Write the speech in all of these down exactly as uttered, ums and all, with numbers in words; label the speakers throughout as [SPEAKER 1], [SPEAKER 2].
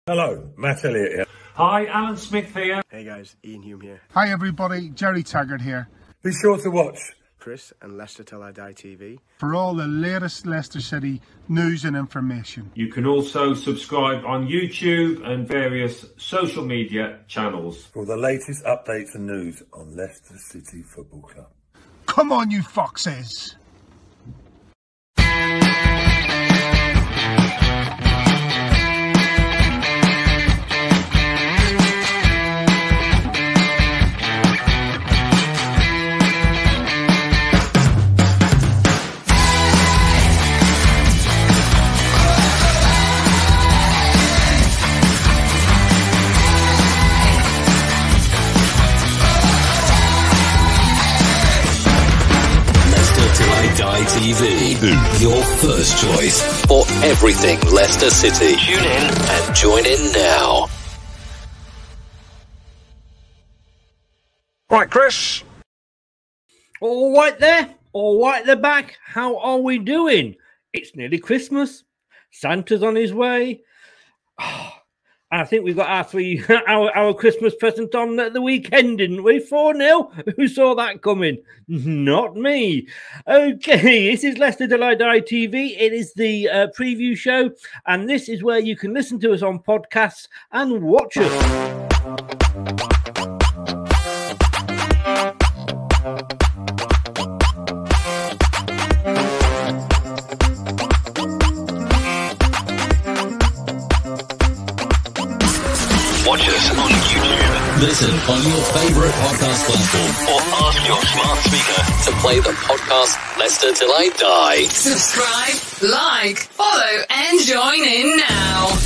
[SPEAKER 1] Hello, Matt Elliott here.
[SPEAKER 2] Hi, Alan Smith here.
[SPEAKER 3] Hey guys, Ian Hume here.
[SPEAKER 4] Hi everybody, Jerry Taggart here.
[SPEAKER 1] Be sure to watch
[SPEAKER 3] Chris and Leicester Till I Die T V
[SPEAKER 4] for all the latest Leicester City news and information.
[SPEAKER 2] You can also subscribe on YouTube and various social media channels.
[SPEAKER 1] for the latest updates and news on Leicester City Football Club.
[SPEAKER 4] Come on, you foxes!
[SPEAKER 5] T V, your first choice for everything Leicester City. Tune in and join in now.
[SPEAKER 6] Right, Chris.
[SPEAKER 7] All right there, all right at the back. How are we doing? It's nearly Christmas. Santa's on his way. Oh, and I think we got our three, our, our Christmas present on at the weekend, didn't we? four nil. Who saw that coming? Not me. Okay, this is Leicester Till I Die T V. It is the uh, preview show, and this is where you can listen to us on podcasts and watch us.
[SPEAKER 5] Watch us on YouTube. Listen on your favourite podcast platform. Or ask your smart speaker to play the podcast Leicester Till I Die.
[SPEAKER 8] Subscribe, like, follow, and join in now.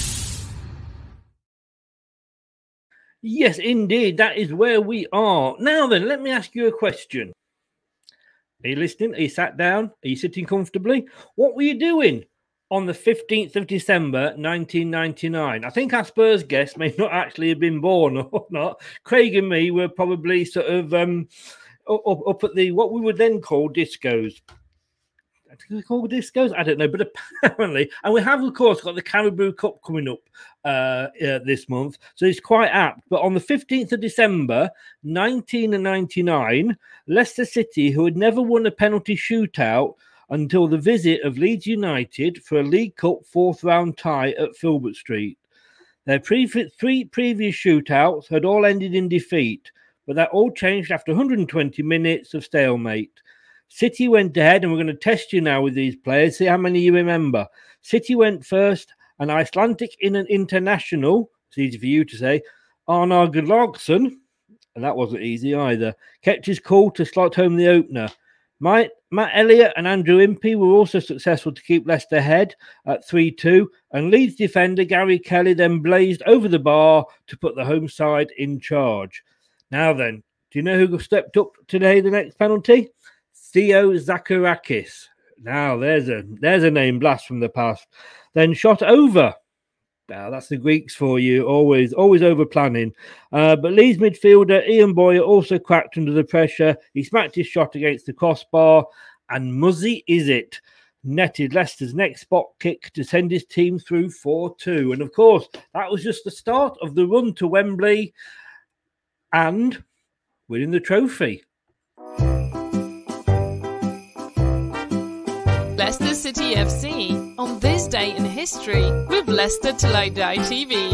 [SPEAKER 7] Yes, indeed. That is where we are. Now then, let me ask you a question. Are you listening? Are you sat down? Are you sitting comfortably? What were you doing on the fifteenth of December, nineteen ninety-nine? I think our Spurs guest may not actually have been born or not. Craig and me were probably sort of um, up, up at the, what we would then call discos. Do we call discos? I don't know, but apparently, and we have, of course, got the Carabao Cup coming up uh, uh, this month, so it's quite apt. But on the fifteenth of December, nineteen ninety-nine, Leicester City, who had never won a penalty shootout until the visit of Leeds United for a League Cup fourth round tie at Filbert Street. Their pre- three previous shootouts had all ended in defeat, but that all changed after one hundred twenty minutes of stalemate. City went ahead, and we're going to test you now with these players, see how many you remember. City went first, and Icelandic in an international, it's easy for you to say, Arnar Gudlaugsson, and that wasn't easy either, kept his cool to slot home the opener. Matt, Matt Elliott and Andrew Impey were also successful to keep Leicester ahead at three two, and Leeds defender Gary Kelly then blazed over the bar to put the home side in charge. Now then, do you know who stepped up today, the next penalty? Theo Zacharakis. Now, there's a there's a name blast from the past. Then shot over. Now, that's the Greeks for you, always always over planning. Uh, but Leeds midfielder Ian Boyer also cracked under the pressure. He smacked his shot against the crossbar, and Muzzy is it. Netted Leicester's next spot kick to send his team through four two. And of course, that was just the start of the run to Wembley and winning the trophy.
[SPEAKER 8] Leicester City F C on this day in history with Leicester Till I Die T V.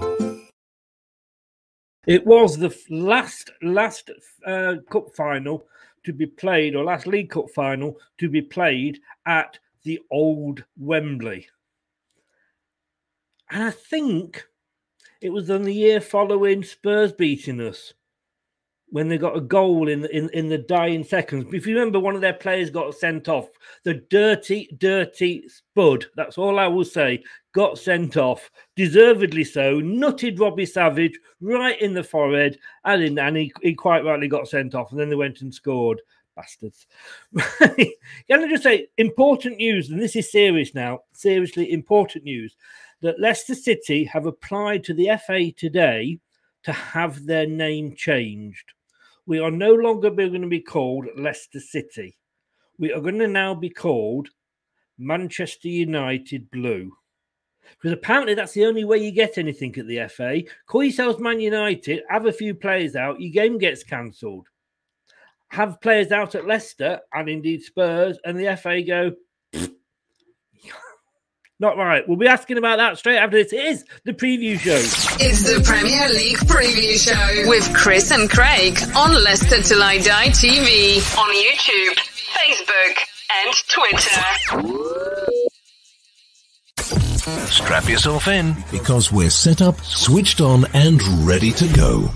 [SPEAKER 7] It was the last last uh, cup final to be played, or last League Cup final to be played at the old Wembley. And I think it was in the year following Spurs beating us, when they got a goal in, in, in the dying seconds. If you remember, one of their players got sent off. The dirty, dirty Spud, that's all I will say, got sent off. Deservedly so. Nutted Robbie Savage right in the forehead. And, in, and he, he quite rightly got sent off. And then they went and scored. Bastards. Can I just say, important news, and this is serious now, seriously important news, that Leicester City have applied to the F A today to have their name changed. We are no longer going to be called Leicester City. We are going to now be called Manchester United Blue. Because apparently that's the only way you get anything at the F A. Call yourselves Man United, have a few players out, your game gets cancelled. Have players out at Leicester and indeed Spurs, and the F A go, not right. We'll be asking about that straight after this. It is the preview show.
[SPEAKER 6] It's the Premier League preview show with Chris and Craig on Leicester Till I Die T V on YouTube, Facebook, and Twitter.
[SPEAKER 9] Strap yourself in because we're set up, switched on, and ready to go.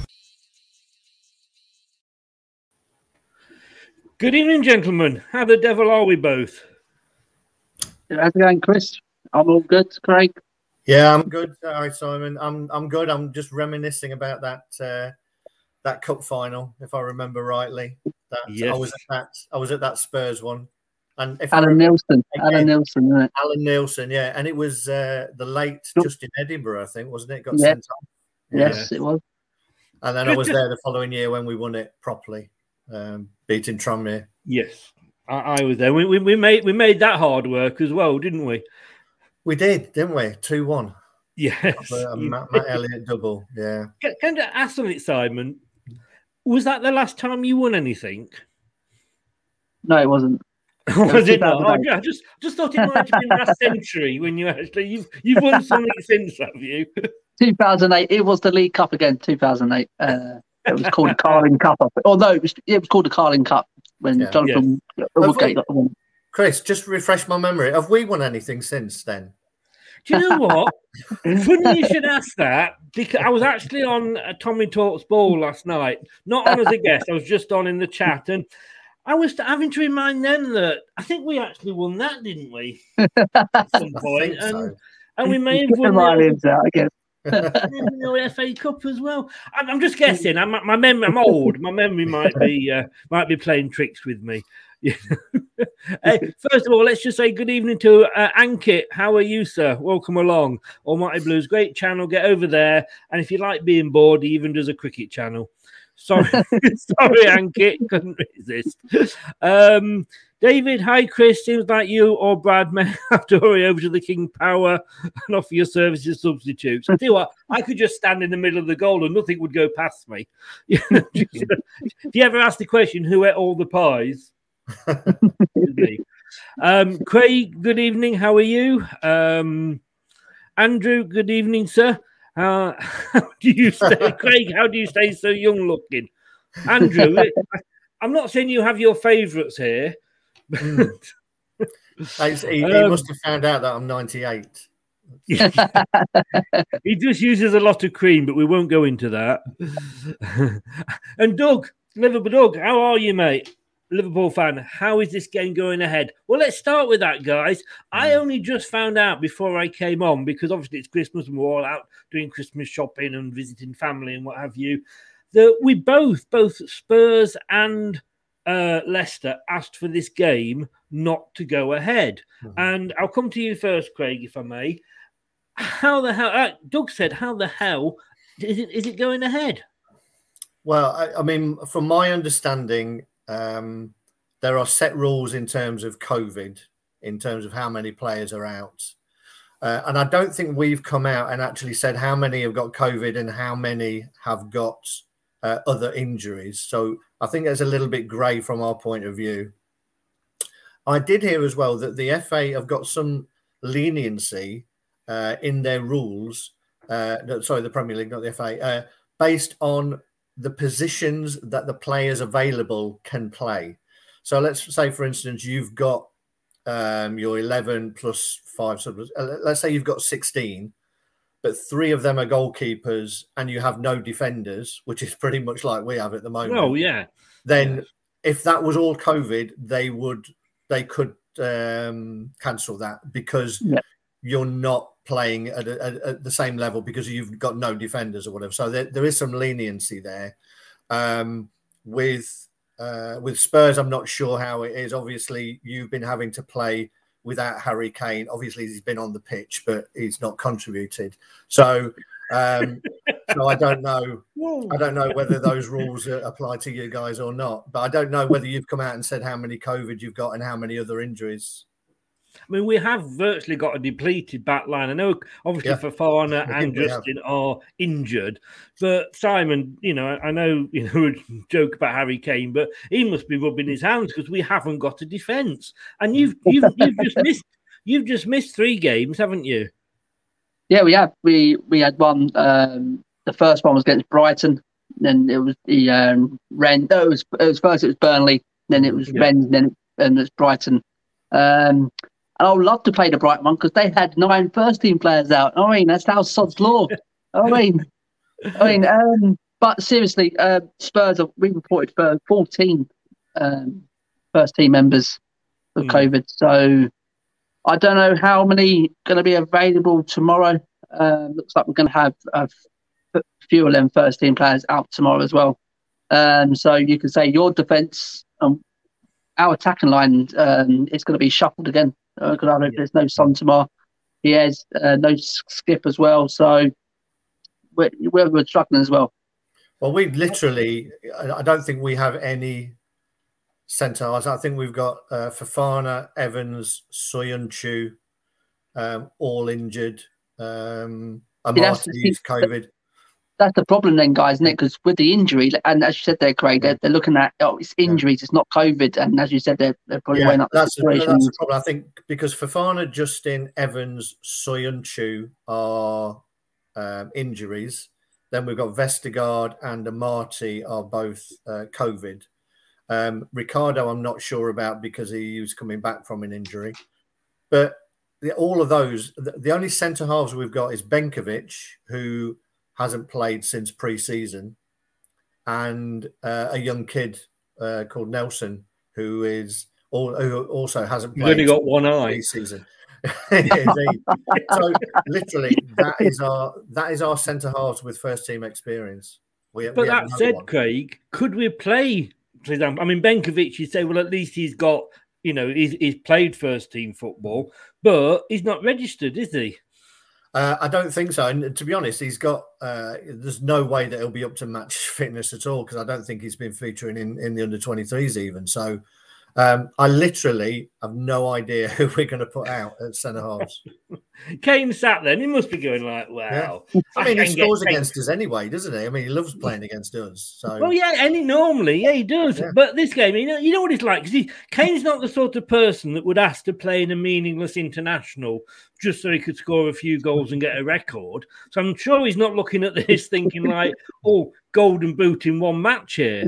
[SPEAKER 7] Good evening, gentlemen. How the devil are we both?
[SPEAKER 10] How's it going, Chris? I'm all good, Craig.
[SPEAKER 11] Yeah, I'm good. All right, Simon. I'm I'm good. I'm just reminiscing about that uh, that cup final, if I remember rightly. That
[SPEAKER 7] yes.
[SPEAKER 11] I was at that. I was at that Spurs one, and if
[SPEAKER 10] Alan Nielsen. Alan
[SPEAKER 11] again,
[SPEAKER 10] Nielsen, isn't it?
[SPEAKER 11] Alan Nielsen, yeah, and it was uh, the late Justin Edinburgh, I think, wasn't it? Got
[SPEAKER 10] yeah.
[SPEAKER 11] sent off.
[SPEAKER 10] Yes,
[SPEAKER 11] yeah.
[SPEAKER 10] it was.
[SPEAKER 11] And then I was there the following year when we won it properly, um, beating Tranmere.
[SPEAKER 7] Yes, I, I was there. We, we we made we made that hard work as well, didn't we?
[SPEAKER 11] We did, didn't we? two one.
[SPEAKER 7] Yes.
[SPEAKER 11] A Matt, Matt Elliott double, yeah.
[SPEAKER 7] Can, can I ask on it, Simon? Was that the last time you won anything?
[SPEAKER 10] No, it wasn't.
[SPEAKER 7] Was it not? Oh, I just just thought it might have been last century when you actually you've you've won something since, have you?
[SPEAKER 10] two thousand eight. It was the League Cup again. two thousand eight. Uh, it was called the Carling Cup. Oh no, it was, it was called the Carling Cup when
[SPEAKER 11] Yeah.
[SPEAKER 10] Jonathan
[SPEAKER 11] Yes.
[SPEAKER 10] Woodgate got the one.
[SPEAKER 11] Chris, just refresh my memory. Have we won anything since then?
[SPEAKER 7] Do you know what? Funny you should ask that, because I was actually on a Tommy Talks Ball last night. Not on as a guest, I was just on in the chat. And I was having to remind them that I think we actually won that, didn't we? At some point. And,
[SPEAKER 11] so.
[SPEAKER 7] and we may have
[SPEAKER 10] Get the
[SPEAKER 7] won
[SPEAKER 10] violins out again.
[SPEAKER 7] the F A Cup as well. I'm, I'm just guessing. I'm my memory. I'm old. My memory might be uh, might be playing tricks with me. uh, first of all, let's just say good evening to uh, Ankit. How are you, sir? Welcome along. Almighty Blues, great channel. Get over there, and if you like being bored, he even does a cricket channel. Sorry, sorry, Ankit, couldn't resist. Um, David, hi, Chris. Seems like you or Brad may have to hurry over to the King Power and offer your services substitutes. I tell you what, I could just stand in the middle of the goal and nothing would go past me. If you ever ask the question, who ate all the pies? um, Craig, good evening. How are you? Um, Andrew, good evening, sir. Uh, how do you stay, Craig? How do you stay so young looking, Andrew? I, I'm not saying you have your favourites here.
[SPEAKER 11] Mm. he, he
[SPEAKER 7] um,
[SPEAKER 11] must have found out that I'm ninety-eight.
[SPEAKER 7] He just uses a lot of cream, but we won't go into that. And Doug, Liverpool Doug, how are you, mate? Liverpool fan, how is this game going ahead? Well, let's start with that, guys. I only just found out before I came on, because obviously it's Christmas and we're all out doing Christmas shopping and visiting family and what have you, that we both, both Spurs and uh, Leicester, asked for this game not to go ahead. Mm-hmm. And I'll come to you first, Craig, if I may. How the hell, uh, Doug said, how the hell is it, is it going ahead?
[SPEAKER 11] Well, I, I mean, from my understanding, Um, there are set rules in terms of COVID, in terms of how many players are out. Uh, and I don't think we've come out and actually said how many have got COVID and how many have got uh, other injuries. So I think there's a little bit grey from our point of view. I did hear as well that the F A have got some leniency uh, in their rules. Uh, no, sorry, the Premier League, not the F A, uh, based on the positions that the players available can play. So let's say, for instance, you've got um, your eleven plus five. So let's say you've got sixteen, but three of them are goalkeepers and you have no defenders, which is pretty much like we have at the moment.
[SPEAKER 7] Oh, yeah.
[SPEAKER 11] Then
[SPEAKER 7] yeah.
[SPEAKER 11] if that was all COVID, they would, they could um, cancel that because yeah. you're not playing at, a, at the same level because you've got no defenders or whatever. So there, there is some leniency there. Um, with uh, with Spurs, I'm not sure how it is. Obviously, you've been having to play without Harry Kane. Obviously, he's been on the pitch, but he's not contributed. So, um, so I don't know. I don't know whether those rules apply to you guys or not. But I don't know whether you've come out and said how many COVID you've got and how many other injuries.
[SPEAKER 7] I mean, we have virtually got a depleted back line. I know, obviously,
[SPEAKER 11] Yeah.
[SPEAKER 7] Fofana
[SPEAKER 11] We
[SPEAKER 7] and
[SPEAKER 11] think we have.
[SPEAKER 7] Justin are injured, but Simon, you know, I know, you know, we joke about Harry Kane, but he must be rubbing his hands because we haven't got a defence. And you've you've you've just missed you've just missed three games, haven't you?
[SPEAKER 10] Yeah, we have. We we had one. Um, the first one was against Brighton. Then it was the um, Ren. No, it was it was first. It was Burnley. Then it was
[SPEAKER 7] Yeah.
[SPEAKER 10] Rennes. Then it, and it was Brighton. Um, and I would love to play the Brighton one because they had nine first team players out. I mean, that's how sod's law. I mean, I mean, um, but seriously, uh, Spurs. We reported for fourteen um, first team members of
[SPEAKER 7] Mm.
[SPEAKER 10] COVID. So I don't know how many going to be available tomorrow. Um, looks like we're going to have a f- few of them first team players out tomorrow as well. Um, so you can say your defence, um, our attacking line um, is going to be shuffled again because I don't. There's no Son tomorrow. He has uh, no Skip as well. So we're, we're, we're struggling as well.
[SPEAKER 11] Well, we literally, I I don't think we have any centre halves. I think we've got uh, Fofana, Evans, Soyuncu, um, all injured. Um,
[SPEAKER 10] Yeah, that's the
[SPEAKER 11] Amarty's COVID.
[SPEAKER 10] That's the problem then, guys, isn't it? Because with the injury, and as you said there, Craig, they're, they're looking at, oh, it's injuries, it's not COVID. And as you said, they're, they're probably weighing
[SPEAKER 11] Yeah,
[SPEAKER 10] up the
[SPEAKER 11] that's, the,
[SPEAKER 10] situation.
[SPEAKER 11] that's the problem. I think because Fofana, Justin, Evans, Soyuncu are um, injuries. Then we've got Vestergaard and Amarty are both uh, COVID. Um, Ricardo, I'm not sure about because he was coming back from an injury. But the, all of those, the, the only centre halves we've got is Benkovic, who hasn't played since pre-season, and uh, a young kid uh, called Nelson, who is all, who also hasn't
[SPEAKER 7] He's
[SPEAKER 11] played
[SPEAKER 7] only got one eye.
[SPEAKER 11] pre-season. Indeed. So literally, that is our that is our centre halves with first team experience. We,
[SPEAKER 7] But
[SPEAKER 11] we have
[SPEAKER 7] that
[SPEAKER 11] no
[SPEAKER 7] said,
[SPEAKER 11] one.
[SPEAKER 7] Craig, could we play, for example, I mean, Benkovic, you say, well, at least he's got, you know, he's, he's played first team football, but he's not registered, is he?
[SPEAKER 11] Uh, I don't think so. And to be honest, he's got. Uh, there's no way that he'll be up to match fitness at all because I don't think he's been featuring in, in the under twenty-threes even. So um, I literally have no idea who we're going to put out at centre halves.
[SPEAKER 7] Kane sat there and he must be going like, wow.
[SPEAKER 11] Yeah. I mean, he
[SPEAKER 7] can get
[SPEAKER 11] scores
[SPEAKER 7] Kane-
[SPEAKER 11] against us anyway, doesn't he? I mean, he loves playing against us. So
[SPEAKER 7] Well, yeah, and he normally, yeah, he does.
[SPEAKER 11] Yeah.
[SPEAKER 7] But this game, you know, you know what it's like? Because Kane's not the sort of person that would ask to play in a meaningless international just so he could score a few goals and get a record. So I'm sure he's not looking at this thinking like, oh, golden boot in one match here.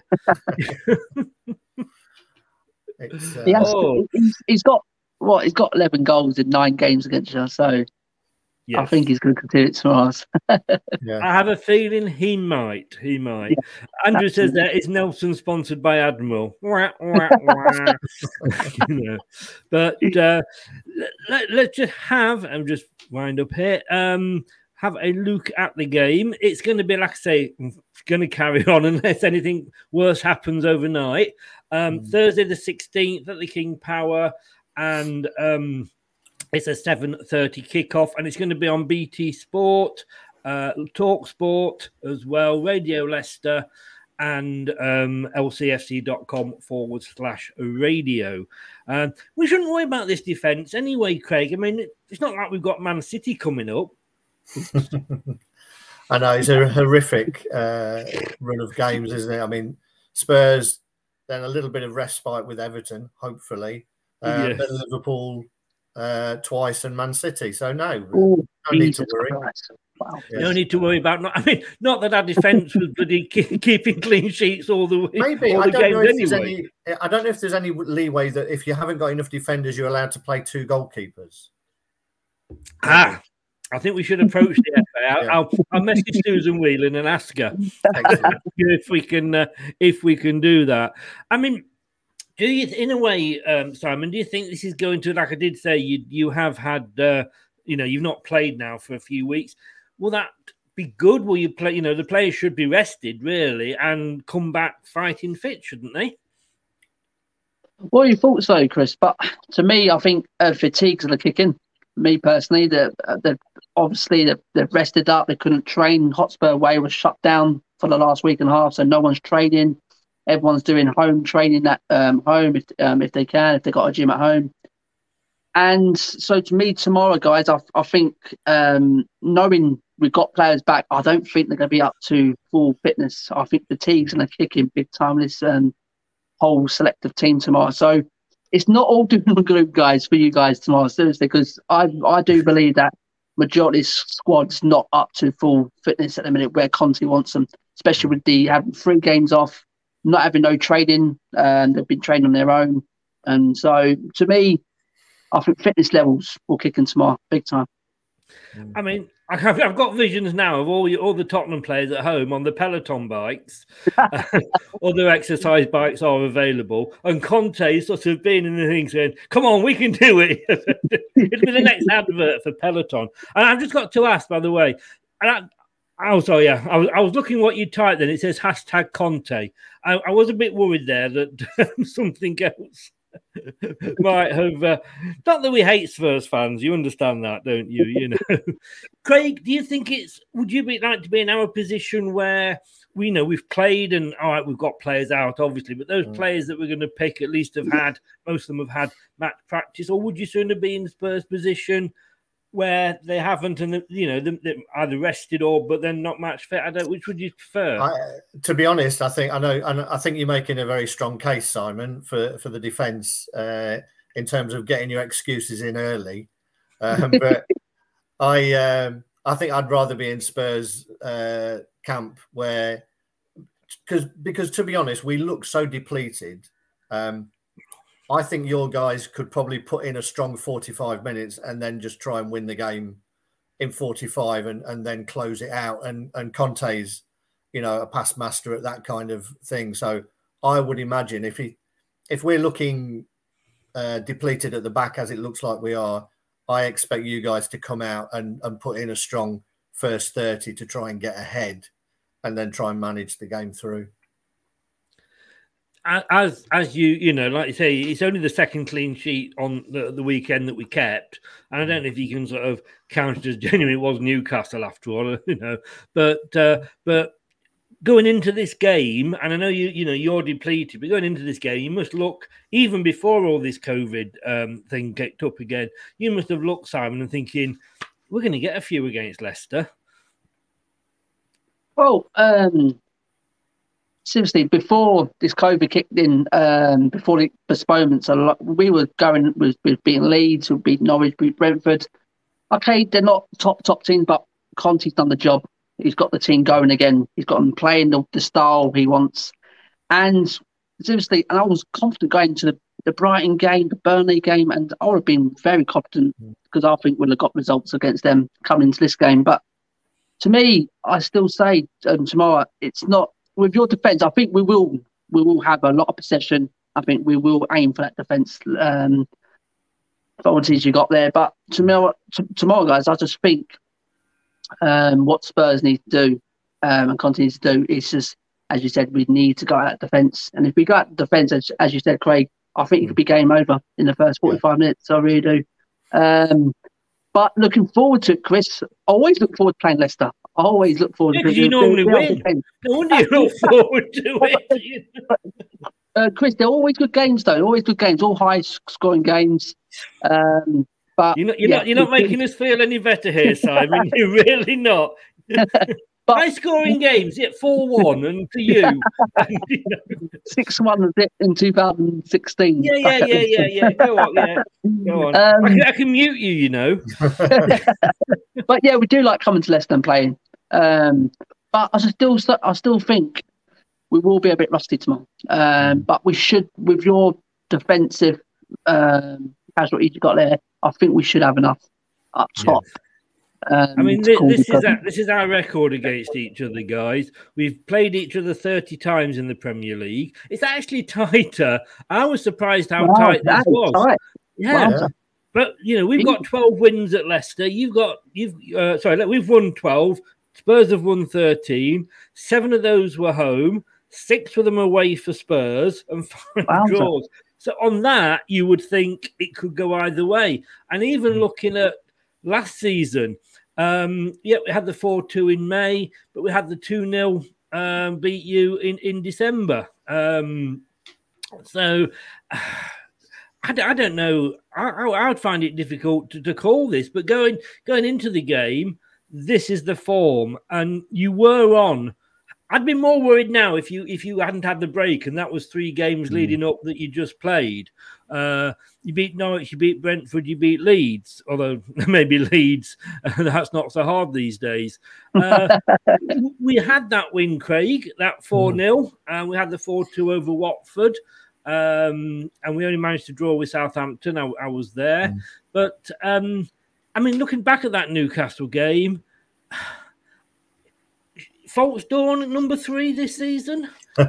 [SPEAKER 11] it's, uh,
[SPEAKER 10] He has,
[SPEAKER 7] Oh.
[SPEAKER 10] he's, he's got what? He's got eleven goals in nine games against us. So I
[SPEAKER 7] Yes.
[SPEAKER 10] think he's going to continue it tomorrow.
[SPEAKER 11] yeah.
[SPEAKER 7] I have a feeling he might. He might. Andrew says
[SPEAKER 10] absolutely.
[SPEAKER 7] there is Nelson sponsored by Admiral. Wah, wah, wah. You know. But uh, let, let's just have, and just wind up here, um, have a look at the game. It's going to be, like I say, going to carry on unless anything worse happens overnight. Um,
[SPEAKER 11] Mm.
[SPEAKER 7] Thursday the sixteenth at the King Power, and um, it's a seven thirty kickoff, and it's going to be on B T Sport, uh, Talk Sport as well, Radio Leicester, and um, lcfc.com forward slash radio. Um, we shouldn't worry about this defence anyway, Craig. I mean, it's not like we've got Man City coming up.
[SPEAKER 11] I know it's a horrific uh, run of games, isn't it? I mean, Spurs, then a little bit of respite with Everton, hopefully. Uh,
[SPEAKER 7] Yes.
[SPEAKER 11] Then Liverpool uh, twice and Man City. So no,
[SPEAKER 10] Oh,
[SPEAKER 11] no need to
[SPEAKER 10] Jesus
[SPEAKER 11] worry.
[SPEAKER 10] Christ. Wow.
[SPEAKER 7] No need to worry about. Not, I mean, not that our defence was bloody ke- keeping clean sheets all the way.
[SPEAKER 11] Maybe
[SPEAKER 7] all
[SPEAKER 11] I
[SPEAKER 7] the
[SPEAKER 11] don't know
[SPEAKER 7] games
[SPEAKER 11] if there's
[SPEAKER 7] anyway.
[SPEAKER 11] any. I don't know if there's any leeway that if you haven't got enough defenders, you're allowed to play two goalkeepers.
[SPEAKER 7] Ah, I think we should approach the F A. I'll,
[SPEAKER 11] Yeah.
[SPEAKER 7] I'll, I'll message Susan Whelan and ask her
[SPEAKER 11] Excellent.
[SPEAKER 7] if we can uh, if we can do that. I mean, do you, in a way, um, Simon? Do you think this is going to, like I did say, you you have had, uh, you know, you've not played now for a few weeks. Will that be good? Will you play? You know, the players should be rested really and come back fighting fit, shouldn't they?
[SPEAKER 10] Well, you thought so, Chris. But to me, I think uh, fatigue's going to kick in. Me personally, they're, they're obviously they've, they've rested up. They couldn't train. Hotspur Way was shut down for the last week and a half, so no one's training. Everyone's doing home training at um, home if um, if they can, if they've got a gym at home. And so to me, tomorrow, guys, I, I think um, knowing we've got players back, I don't think they're going to be up to full fitness. I think fatigue's going to kick in big time this um, whole selective team tomorrow. So it's not all doom and gloom, guys, for you guys tomorrow, seriously, because I I do believe that majority of this squad's not up to full fitness at the minute where Conte wants them, especially with the having three games off, not having no training, and they've been training on their own. And so to me, I think fitness levels will kick in tomorrow, big time.
[SPEAKER 7] I mean, I've, I've got visions now of all all the Tottenham players at home on the Peloton bikes. Other exercise bikes are available. And Conte sort of being in the thing saying, come on, we can do it. It'll be the next advert for Peloton. And I've just got to ask, by the way, and I, oh, sorry, yeah, I was, I was looking what you typed then. It says hashtag Conte. I, I was a bit worried there that something else might have uh, not that we hate Spurs fans, you understand that, don't you? You know, Craig, do you think it's would you be like to be in our position where we know we've played and all right, we've got players out, obviously, but those mm. players that we're going to pick at least have had most of them have had match practice, or would you sooner be in the Spurs position where they haven't, and you know, they're either rested or but then not match fit? I don't. Which would you prefer?
[SPEAKER 11] I, to be honest, I think I know, and I think you're making a very strong case, Simon, for for the defence uh, in terms of getting your excuses in early. Um, but I, um, I think I'd rather be in Spurs uh, camp where, because because to be honest, we look so depleted. Um, I think your guys could probably put in a strong forty-five minutes and then just try and win the game in forty-five and, and then close it out. And, and Conte's, you know, a past master at that kind of thing. So I would imagine if he, if we're looking uh, depleted at the back, as it looks like we are, I expect you guys to come out and, and put in a strong first thirty to try and get ahead and then try and manage the game through.
[SPEAKER 7] As as you you know, like you say, it's only the second clean sheet on the, the weekend that we kept, and I don't know if you can sort of count it as genuine. It was Newcastle after all, you know. But uh, but going into this game, and I know you you know you're depleted, but going into this game, you must look even before all this COVID um, thing kicked up again. You must have looked, Simon, and thinking we're going to get a few against Leicester.
[SPEAKER 10] Well, um. Seriously, before this COVID kicked in, um, before the postponements, a lot, we were going with, with beating Leeds, we beat Norwich, beat Brentford. Okay, they're not top, top teams, but Conte's done the job. He's got the team going again. He's got them playing the, the style he wants. And seriously, and I was confident going to the, the Brighton game, the Burnley game, and I would have been very confident because I think we'll have got results against them coming into this game. But to me, I still say um, tomorrow, it's not. With your defence, I think we will we will have a lot of possession. I think we will aim for that defence um, qualities you got there. But tomorrow, t- tomorrow, guys, I just think um, what Spurs need to do um, and continue to do is just, as you said, we need to go at defence. And if we go at defence, as, as you said, Craig, I think it could be game over in the first forty-five yeah. minutes. I really do. Um, but looking forward to it, Chris. Always look forward to playing Leicester. I always look forward
[SPEAKER 7] yeah,
[SPEAKER 10] to it.
[SPEAKER 7] You normally win. No wonder you look forward to it.
[SPEAKER 10] uh, Chris, they're always good games, though. Always good games, all high-scoring games. Um, but
[SPEAKER 7] you're not, you're,
[SPEAKER 10] yeah,
[SPEAKER 7] not, you're not making us feel any better here, Simon. You're really not. But, high-scoring games, yeah, four one, and to you. you know.
[SPEAKER 10] six one was it in two thousand sixteen.
[SPEAKER 7] Yeah, yeah, yeah, yeah, yeah. Go on, yeah. Go on. Um, I, can, I can mute you, you know.
[SPEAKER 10] But yeah, we do like coming to Leicester and playing. Um, but I still, I still think we will be a bit rusty tomorrow. Um, but we should, with your defensive um, casualties you got there, I think we should have enough up top.
[SPEAKER 7] Yes. Um, I mean, this, this is our, this is our record against each other, guys. We've played each other thirty times in the Premier League. It's actually tighter. I was surprised how wow, tight this was. Tight. Yeah. Wow. But you know, we've got twelve wins at Leicester. You've got you've uh, sorry, we've won twelve. Spurs have won thirteen. Seven of those were home. Six of them away for Spurs, and five wow. draws. So on that, you would think it could go either way. And even looking at last season, um, yeah, we had the four two in May, but we had the two nil um, beat you in in December. Um, so. I don't know I, I would find it difficult to, to call this, but going going into the game, this is the form, and you were on. I'd be more worried now if you if you hadn't had the break, and that was three games mm. leading up that you just played. Uh, you beat Norwich, you beat Brentford, you beat Leeds, although maybe Leeds, that's not so hard these days. Uh, we had that win, Craig, that four nil, mm. and we had the four two over Watford, um, and we only managed to draw with Southampton. I, I was there. Mm. But, um, I mean, looking back at that Newcastle game, false dawn at number three this season?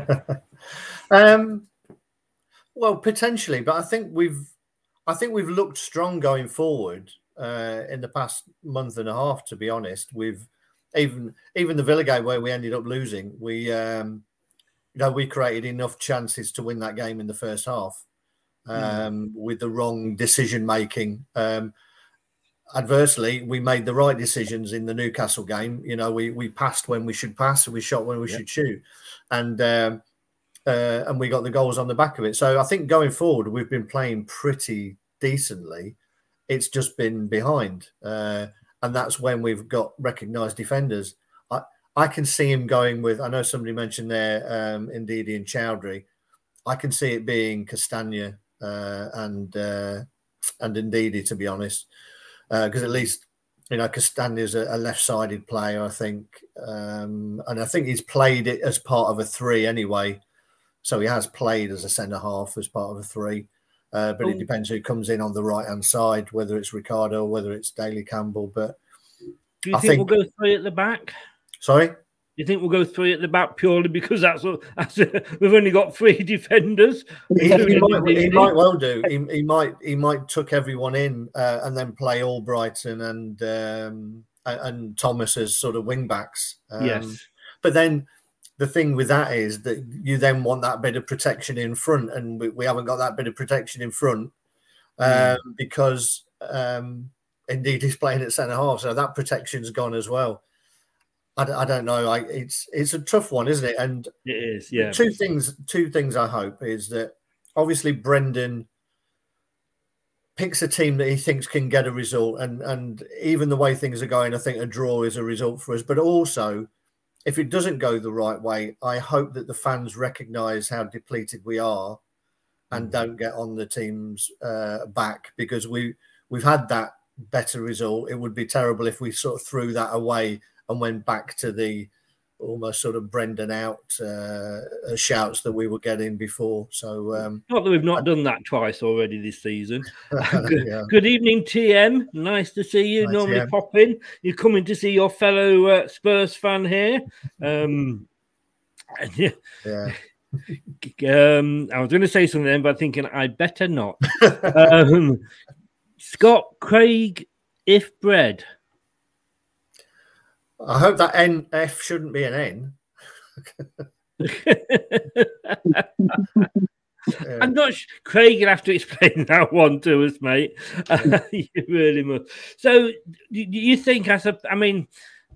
[SPEAKER 11] um, well, potentially, but I think we've, I think we've looked strong going forward uh, in the past month and a half. To be honest, we've even even the Villa game where we ended up losing. We, um, you know, we created enough chances to win that game in the first half um, mm. with the wrong decision making. Um, Adversely, we made the right decisions in the Newcastle game. You know, we we passed when we should pass, and we shot when we yep. should shoot, and um, uh, and we got the goals on the back of it. So I think going forward, we've been playing pretty decently. It's just been behind, uh, and that's when we've got recognised defenders. I I can see him going with. I know somebody mentioned there, um, Ndidi and Chowdhury. I can see it being Castagna uh, and uh, and Ndidi, to be honest. Because uh, at least, you know, Castagna's a, a left-sided player, I think. Um, and I think he's played it as part of a three anyway. So he has played as a centre-half as part of a three. Uh, but oh. it depends who comes in on the right-hand side, whether it's Ricardo or whether it's Daly Campbell. But
[SPEAKER 7] do you
[SPEAKER 11] I
[SPEAKER 7] think,
[SPEAKER 11] think
[SPEAKER 7] we'll go three at the back?
[SPEAKER 11] Sorry?
[SPEAKER 7] Do you think we'll go three at the back purely because that's, what, that's we've only got three defenders?
[SPEAKER 11] He, he, might, he might well do. He, he might he might tuck everyone in uh, and then play Albrighton and um, and Thomas as sort of wing backs. Um,
[SPEAKER 7] yes,
[SPEAKER 11] but then the thing with that is that you then want that bit of protection in front, and we, we haven't got that bit of protection in front um, mm. because um, indeed he's playing at centre half, so that protection's gone as well. I, I don't know. I, it's it's a tough one, isn't it? And
[SPEAKER 7] it is. Yeah.
[SPEAKER 11] Two things. Two things. I hope is that obviously Brendan picks a team that he thinks can get a result, and and even the way things are going, I think a draw is a result for us. But also, if it doesn't go the right way, I hope that the fans recognise how depleted we are, and don't get on the team's uh, back, because we we've had that better result. It would be terrible if we sort of threw that away and went back to the almost sort of Brendan out uh, shouts that we were getting before. So um,
[SPEAKER 7] not that we've not I, done that twice already this season. good,
[SPEAKER 11] yeah.
[SPEAKER 7] good evening, T M. Nice to see you.
[SPEAKER 11] Hi,
[SPEAKER 7] Normally
[SPEAKER 11] T M.
[SPEAKER 7] pop in. You're coming to see your fellow uh, Spurs fan here. Um, yeah.
[SPEAKER 11] yeah.
[SPEAKER 7] um, I was going to say something then, but thinking I better not. um, Scott Craig, if bread.
[SPEAKER 11] I hope that N F shouldn't be an N.
[SPEAKER 7] yeah. I'm not sure. Craig, you'll have to explain that one to us, mate. Uh, you really must. So, do you think, as a, I mean,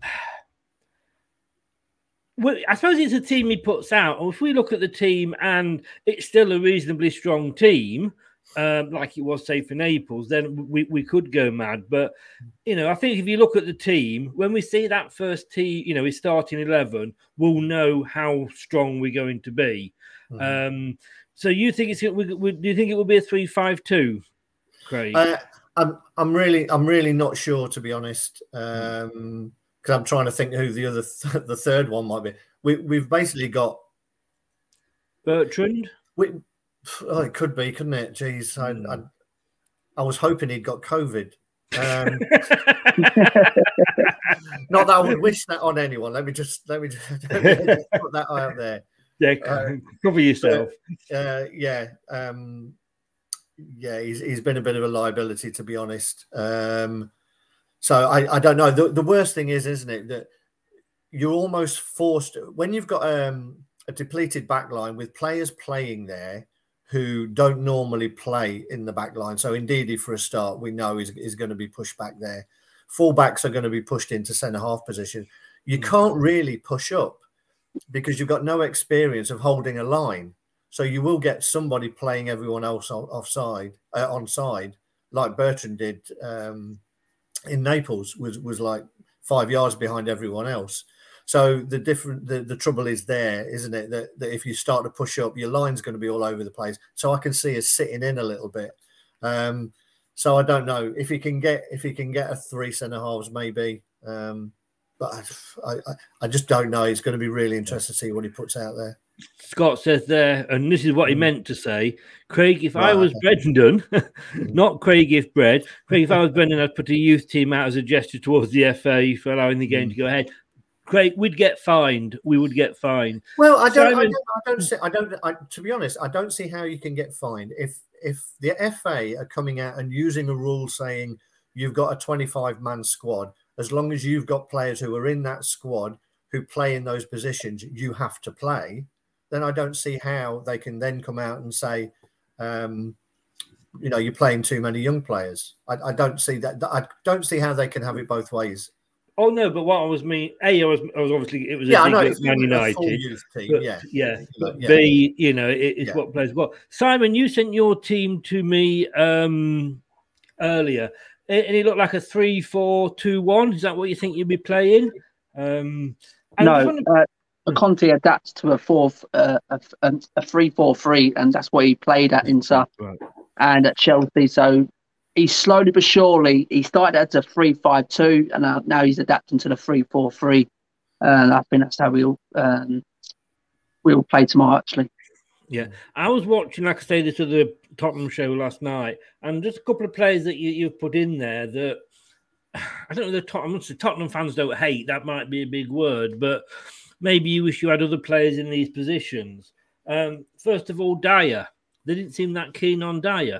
[SPEAKER 7] well, I suppose it's a team he puts out. If we look at the team and it's still a reasonably strong team, Um, like it was, say, for Naples, then we, we could go mad. But, you know, I think if you look at the team, when we see that first team, you know, his starting eleven, we'll know how strong we're going to be. Mm-hmm. Um, so you think it's, we, we, do you think it will be a three five two, Craig?
[SPEAKER 11] Uh, I'm, I'm really, I'm really not sure, to be honest, because um, I'm trying to think who the other, th- the third one might be. We, we've basically got
[SPEAKER 7] Bertrand.
[SPEAKER 11] We, Oh, it could be, couldn't it? Jeez, I, I, I was hoping he'd got COVID. Um, not that I would wish that on anyone. Let me just let me just, let me just put that out there.
[SPEAKER 7] Yeah, uh, cover yourself.
[SPEAKER 11] But, uh, yeah, um, yeah. He's he's been a bit of a liability, to be honest. Um, so I, I don't know. The, the worst thing is, isn't it, that you're almost forced when you've got um, a depleted backline with players playing there who don't normally play in the back line. So indeed, for a start, we know is is going to be pushed back there. Fullbacks are going to be pushed into centre-half position. You can't really push up because you've got no experience of holding a line. So you will get somebody playing everyone else offside, uh, onside, like Bertrand did um, in Naples, was was like five yards behind everyone else. So the different the, the trouble is there, isn't it? That, that if you start to push up, your line's going to be all over the place. So I can see us sitting in a little bit. Um, so I don't know if he can get if he can get a three centre halves maybe. Um, but I, I I just don't know. It's going to be really interesting to see what he puts out there.
[SPEAKER 7] Scott says there, and this is what he meant to say, Craig, if
[SPEAKER 11] Right.
[SPEAKER 7] I was Brendan, not Craig if bred, Craig, if I was Brendan, I'd put a youth team out as a gesture towards the F A for allowing the game to go ahead. Craig, we'd get fined. We would get fined.
[SPEAKER 11] Well, I don't, I
[SPEAKER 7] Simon-
[SPEAKER 11] don't, I don't see, I don't, I, to be honest, I don't see how you can get fined if if the F A are coming out and using a rule saying you've got a twenty-five man squad, as long as you've got players who are in that squad who play in those positions, you have to play. Then I don't see how they can then come out and say, um, you know, you're playing too many young players. I, I don't see that. I don't see how they can have it both ways.
[SPEAKER 7] Oh no, but what I was mean, A, I was, I was obviously it was
[SPEAKER 11] Yeah, I
[SPEAKER 7] a
[SPEAKER 11] know,
[SPEAKER 7] big
[SPEAKER 11] it's
[SPEAKER 7] Man
[SPEAKER 11] a full
[SPEAKER 7] United.
[SPEAKER 11] youth team,
[SPEAKER 7] but,
[SPEAKER 11] yeah.
[SPEAKER 7] yeah. But
[SPEAKER 11] Yeah.
[SPEAKER 7] B, you know, it, it's
[SPEAKER 11] Yeah.
[SPEAKER 7] what plays well. Simon, you sent your team to me um, earlier, and it looked like a three, four, two, one. Is that what you think you'd be playing? Um, and I
[SPEAKER 10] No,
[SPEAKER 7] just wanna-
[SPEAKER 10] uh, Conte adapts to a fourth, uh, a, a, a three four three, and that's what he played at Inter
[SPEAKER 7] Right.
[SPEAKER 10] and at Chelsea. So he's slowly but surely, he started as a three five two, and now, now he's adapting to the three four three. And I think that's how we'll um, we'll play tomorrow, actually.
[SPEAKER 7] Yeah, I was watching, like I say, this other Tottenham show last night, and just a couple of players that you, you've put in there that I don't know. The Tottenham, Tottenham fans don't hate. That might be a big word, but maybe you wish you had other players in these positions. Um, first of all, Dyer. They didn't seem that keen on Dyer.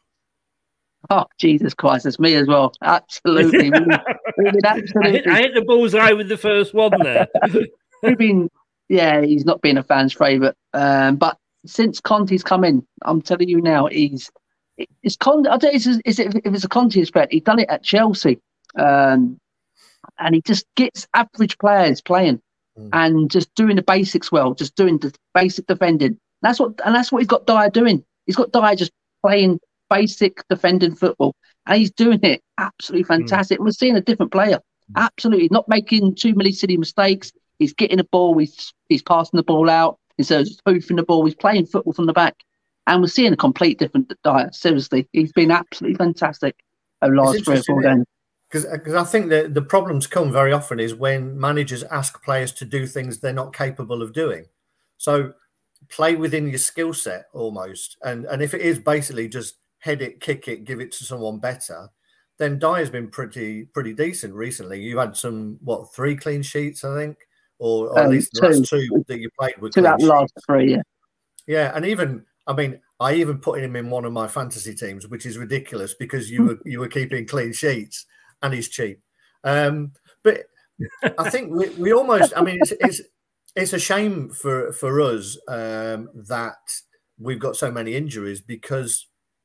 [SPEAKER 10] Oh, Jesus Christ, it's me as well. Absolutely. we, we would
[SPEAKER 7] I,
[SPEAKER 10] absolutely.
[SPEAKER 7] hit, I hit the bullseye with the first one there.
[SPEAKER 10] We've been, yeah, he's not been a fan's favourite. Um, but since Conte's come in, I'm telling you now, he's it's Conte. I don't know, is, is it if it's a Conte effect? He's done it at Chelsea, um, and he just gets average players playing mm. and just doing the basics well, just doing the basic defending. That's what, and that's what he's got Dyer doing. He's got Dyer just playing basic defending football, and he's doing it absolutely fantastic. Mm. We're seeing a different player, absolutely not making too many silly mistakes. He's getting the ball, he's he's passing the ball out instead of just hoofing the ball. He's playing football from the back, and we're seeing a complete different Dyer. Seriously, he's been absolutely fantastic over the last three or four games.
[SPEAKER 11] Because I think that the problems come very often is when managers ask players to do things they're not capable of doing. So play within your skill set almost, and and if it is basically just head it, kick it, give it to someone better, then Dyer's been pretty pretty decent recently. You had some what three clean sheets, I think, or, or um, at least the two. last two that you played with.
[SPEAKER 10] Two out of the last three, yeah.
[SPEAKER 11] Yeah, and even I mean, I even put him in one of my fantasy teams, which is ridiculous because you were you were keeping clean sheets and he's cheap. Um, but I think we, we almost, I mean, it's it's it's a shame for for us um, that we've got so many injuries because.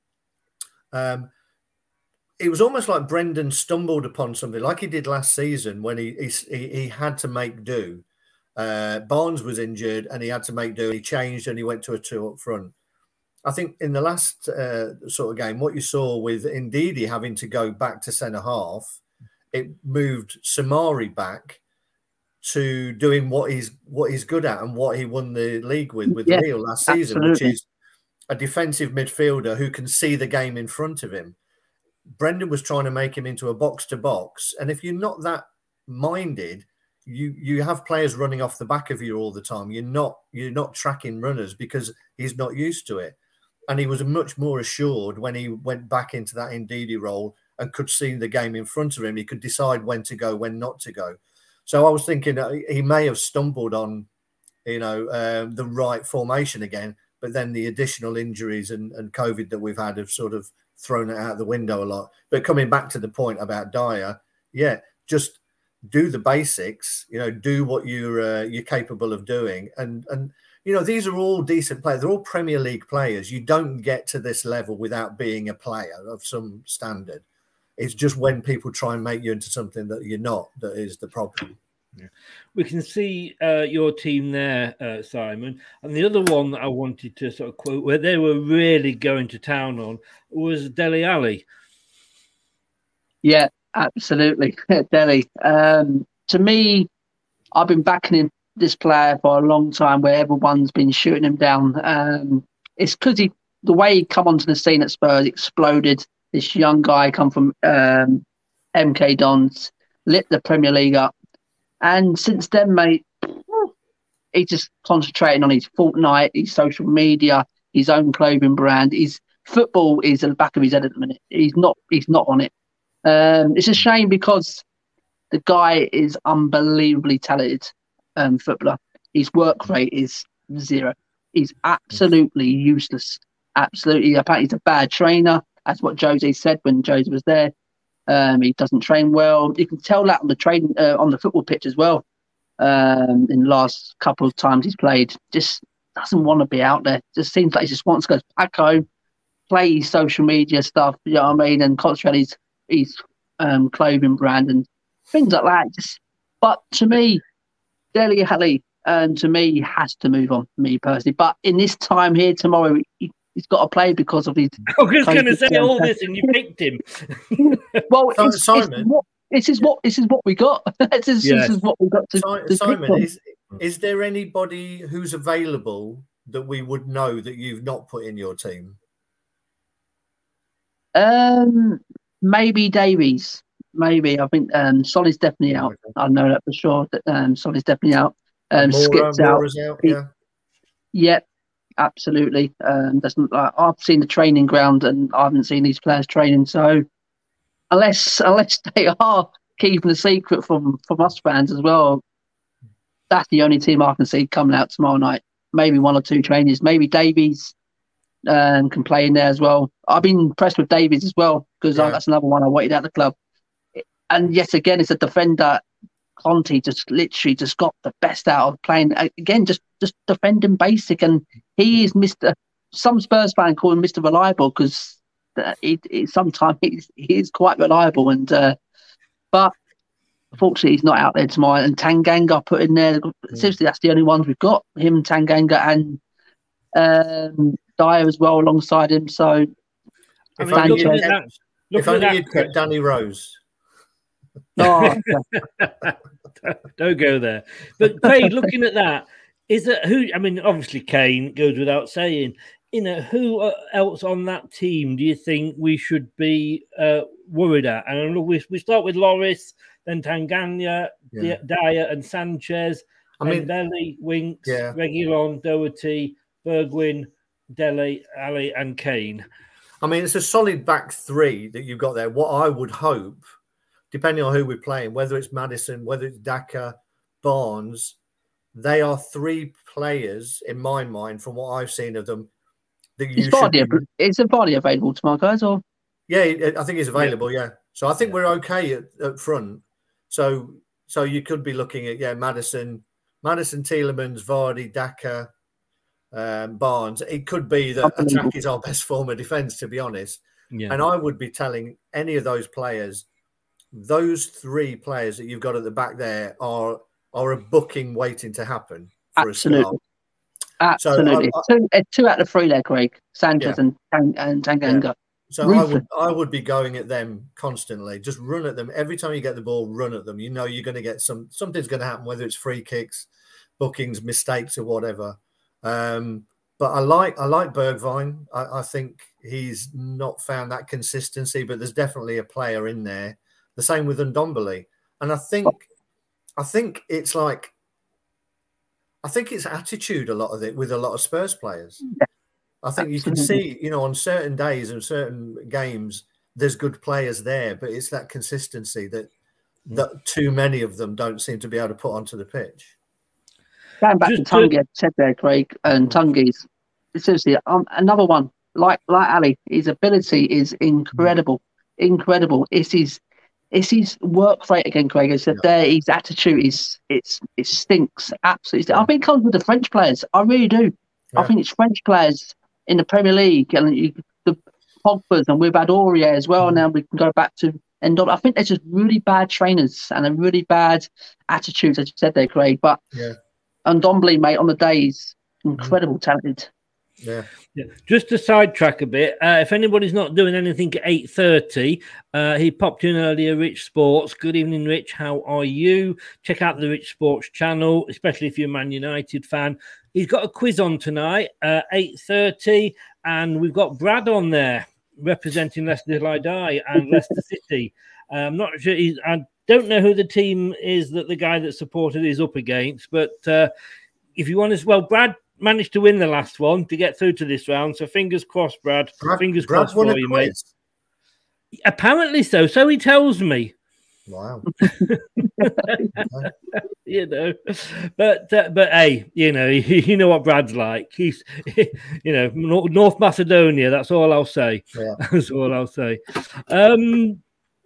[SPEAKER 11] Um, it was almost like Brendan stumbled upon something like he did last season when he he, he had to make do. Uh, Barnes was injured and he had to make do. He changed and he went to a two up front. I think in the last uh, sort of game, what you saw with Ndidi having to go back to centre half, it moved Samari back to doing what he's what he's good at and what he won the league with with
[SPEAKER 10] yeah,
[SPEAKER 11] Lille last season,
[SPEAKER 10] absolutely.
[SPEAKER 11] which is a defensive midfielder who can see the game in front of him. Brendan was trying to make him into a box to box, and if you're not that minded, you you have players running off the back of you all the time. You're not you're not tracking runners because he's not used to it, and he was much more assured when he went back into that Ndidi role and could see the game in front of him. He could decide when to go, when not to go. So I was thinking that he may have stumbled on, you know, um, the right formation again. But then the additional injuries and, and COVID that we've had have sort of thrown it out the window a lot. But coming back to the point about Dyer, yeah, just do the basics. You know, do what you're uh, you're capable of doing. And and you know, these are all decent players. They're all Premier League players. You don't get to this level without being a player of some standard. It's just when people try and make you into something that you're not that is the problem.
[SPEAKER 7] Yeah. We can see uh, your team there, uh, Simon. And the other one that I wanted to sort of quote, where they were really going to town on, was Dele Alli.
[SPEAKER 10] Yeah, absolutely. Delhi. Um, to me, I've been backing him, this player for a long time where everyone's been shooting him down. Um, it's because he, the way he come onto the scene at Spurs, exploded. This young guy come from um, M K Dons, lit the Premier League up. And since then, mate, he's just concentrating on his Fortnite, his social media, his own clothing brand. His football is at the back of his head at the minute. He's not. He's not on it. Um, it's a shame because the guy is unbelievably talented um, footballer. His work rate is zero. He's absolutely useless. Absolutely. Apparently, he's a bad trainer. That's what Jose said when Jose was there. Um, he doesn't train well. You can tell that on the training, uh, on the football pitch as well. Um, in the last couple of times he's played, just doesn't want to be out there. Just seems like he just wants to go back home, play his social media stuff, you know what I mean, and concentrate on his, his um, clothing brand and things like that. Just, but to me, Dele Alli, and to me, he has to move on, me personally. But in this time here tomorrow, he, he's got to play because of his.
[SPEAKER 7] I was going to say all this, and you picked him.
[SPEAKER 10] Well, it's, Simon, it's what, this is what this is what we got. this, is,
[SPEAKER 7] yes.
[SPEAKER 10] this is what we got to.
[SPEAKER 11] Simon,
[SPEAKER 10] to
[SPEAKER 11] Simon is is there anybody who's available that we would know that you've not put in your team?
[SPEAKER 10] Um, maybe Davies. Maybe I think um, Solly's definitely out. I know that for sure. That um, Solly's definitely out. Um,
[SPEAKER 11] Moura,
[SPEAKER 10] Skip's
[SPEAKER 11] Moura's
[SPEAKER 10] out.
[SPEAKER 11] out. Yeah.
[SPEAKER 10] Yeah, absolutely. Um, doesn't like I've seen the training ground and I haven't seen these players training. So unless unless they are keeping a secret from from us fans as well, that's the only team I can see coming out tomorrow night. Maybe one or two trainers. Maybe Davies um, can play in there as well. I've been impressed with Davies as well because yeah. that's another one I wanted at the club. And yet again, it's a defender. Conte just literally just got the best out of playing again, just just defending basic, and he is Mister Some Spurs fan call him Mister Reliable because he, he sometimes he's, he is quite reliable, and uh, but unfortunately he's not out there tomorrow. And Tanganga put in there. Seriously, that's the only ones we've got. Him, Tanganga, and um, Dyer as well alongside him. So
[SPEAKER 11] if only you kept, if only you kept Danny Rose.
[SPEAKER 10] No,
[SPEAKER 7] don't go there. But Craig, looking at that, is it who? I mean, obviously Kane goes without saying. You know, who else on that team do you think we should be uh, worried at? And look, we we start with Loris, then Tanganga, yeah. Dyer, and Sanchez. I mean, Dele, Winks, yeah. Reguilon, Doherty, Bergwijn, Dele Alli, and Kane.
[SPEAKER 11] I mean, it's a solid back three that you've got there. What I would hope, depending on who we're playing, whether it's Maddison, whether it's Daka, Barnes, they are three players, in my mind, from what I've seen of them, that you
[SPEAKER 10] is Vardy, be... Is a Vardy available tomorrow, guys? Or
[SPEAKER 11] Yeah, I think he's available, yeah. yeah. So I think yeah. we're okay at, at front. So so you could be looking at, yeah, Maddison, Maddison, Tielemans, Vardy, Daka, um, Barnes. It could be that attack is our best form of defence, to be honest. Yeah. And I would be telling any of those players, those three players that you've got at the back there are are a booking waiting to happen for
[SPEAKER 10] Absolutely.
[SPEAKER 11] a start.
[SPEAKER 10] Absolutely. So I, I, two, two out of three there, Craig. Sanchez yeah. and, and Tanganga.
[SPEAKER 11] Yeah. So I would I would be going at them constantly. Just run at them. Every time you get the ball, run at them. You know you're going to get some, something's going to happen, whether it's free kicks, bookings, mistakes or whatever. Um, but I like I like Bergwijn. I, I think he's not found that consistency, but there's definitely a player in there. The same with Ndombele. And I think I think it's like I think it's attitude a lot of it with a lot of Spurs players.
[SPEAKER 10] Yeah.
[SPEAKER 11] I think you can see, you know, on certain days and certain games, there's good players there, but it's that consistency that mm. that too many of them don't seem to be able to put onto the pitch.
[SPEAKER 10] Going back Just to Tungi, said there, Craig, and Tungi's seriously um, another one like like Ali. His ability is incredible, mm. incredible. It's his it's his work rate again, Craig. I said yeah. there, his attitude is it's it stinks absolutely. Yeah. I think it comes with the French players. I really do. Yeah. I think it's French players in the Premier League, and you, the Pogba's, and we've had Aurier as well. Mm. Now we can go back to Ndombele. I think they're just really bad trainers and a really bad attitudes, as you said there, Craig. But
[SPEAKER 11] yeah.
[SPEAKER 10] Ndombele, mate, on the days, incredible mm. talented.
[SPEAKER 11] Yeah.
[SPEAKER 7] Yeah. Just to sidetrack a bit, uh, if anybody's not doing anything at eight thirty, uh, he popped in earlier, Rich Sports. Good evening, Rich. How are you? Check out the Rich Sports channel, especially if you're a Man United fan. He's got a quiz on tonight, uh, eight thirty, and we've got Brad on there representing Leicester Till I Die and Leicester City. Uh, I'm not sure. He's, I don't know who the team is that the guy that supported is up against, but uh, if you want to, well, Brad managed to win the last one to get through to this round. So fingers crossed, Brad.
[SPEAKER 11] Brad
[SPEAKER 7] fingers
[SPEAKER 11] Brad
[SPEAKER 7] crossed for you, mate. Apparently so. So he tells me.
[SPEAKER 11] Wow.
[SPEAKER 7] You know, but uh, but hey, you know, you, you know what Brad's like. He's, you know, North Macedonia. That's all I'll say.
[SPEAKER 11] Yeah.
[SPEAKER 7] That's all I'll say. Um,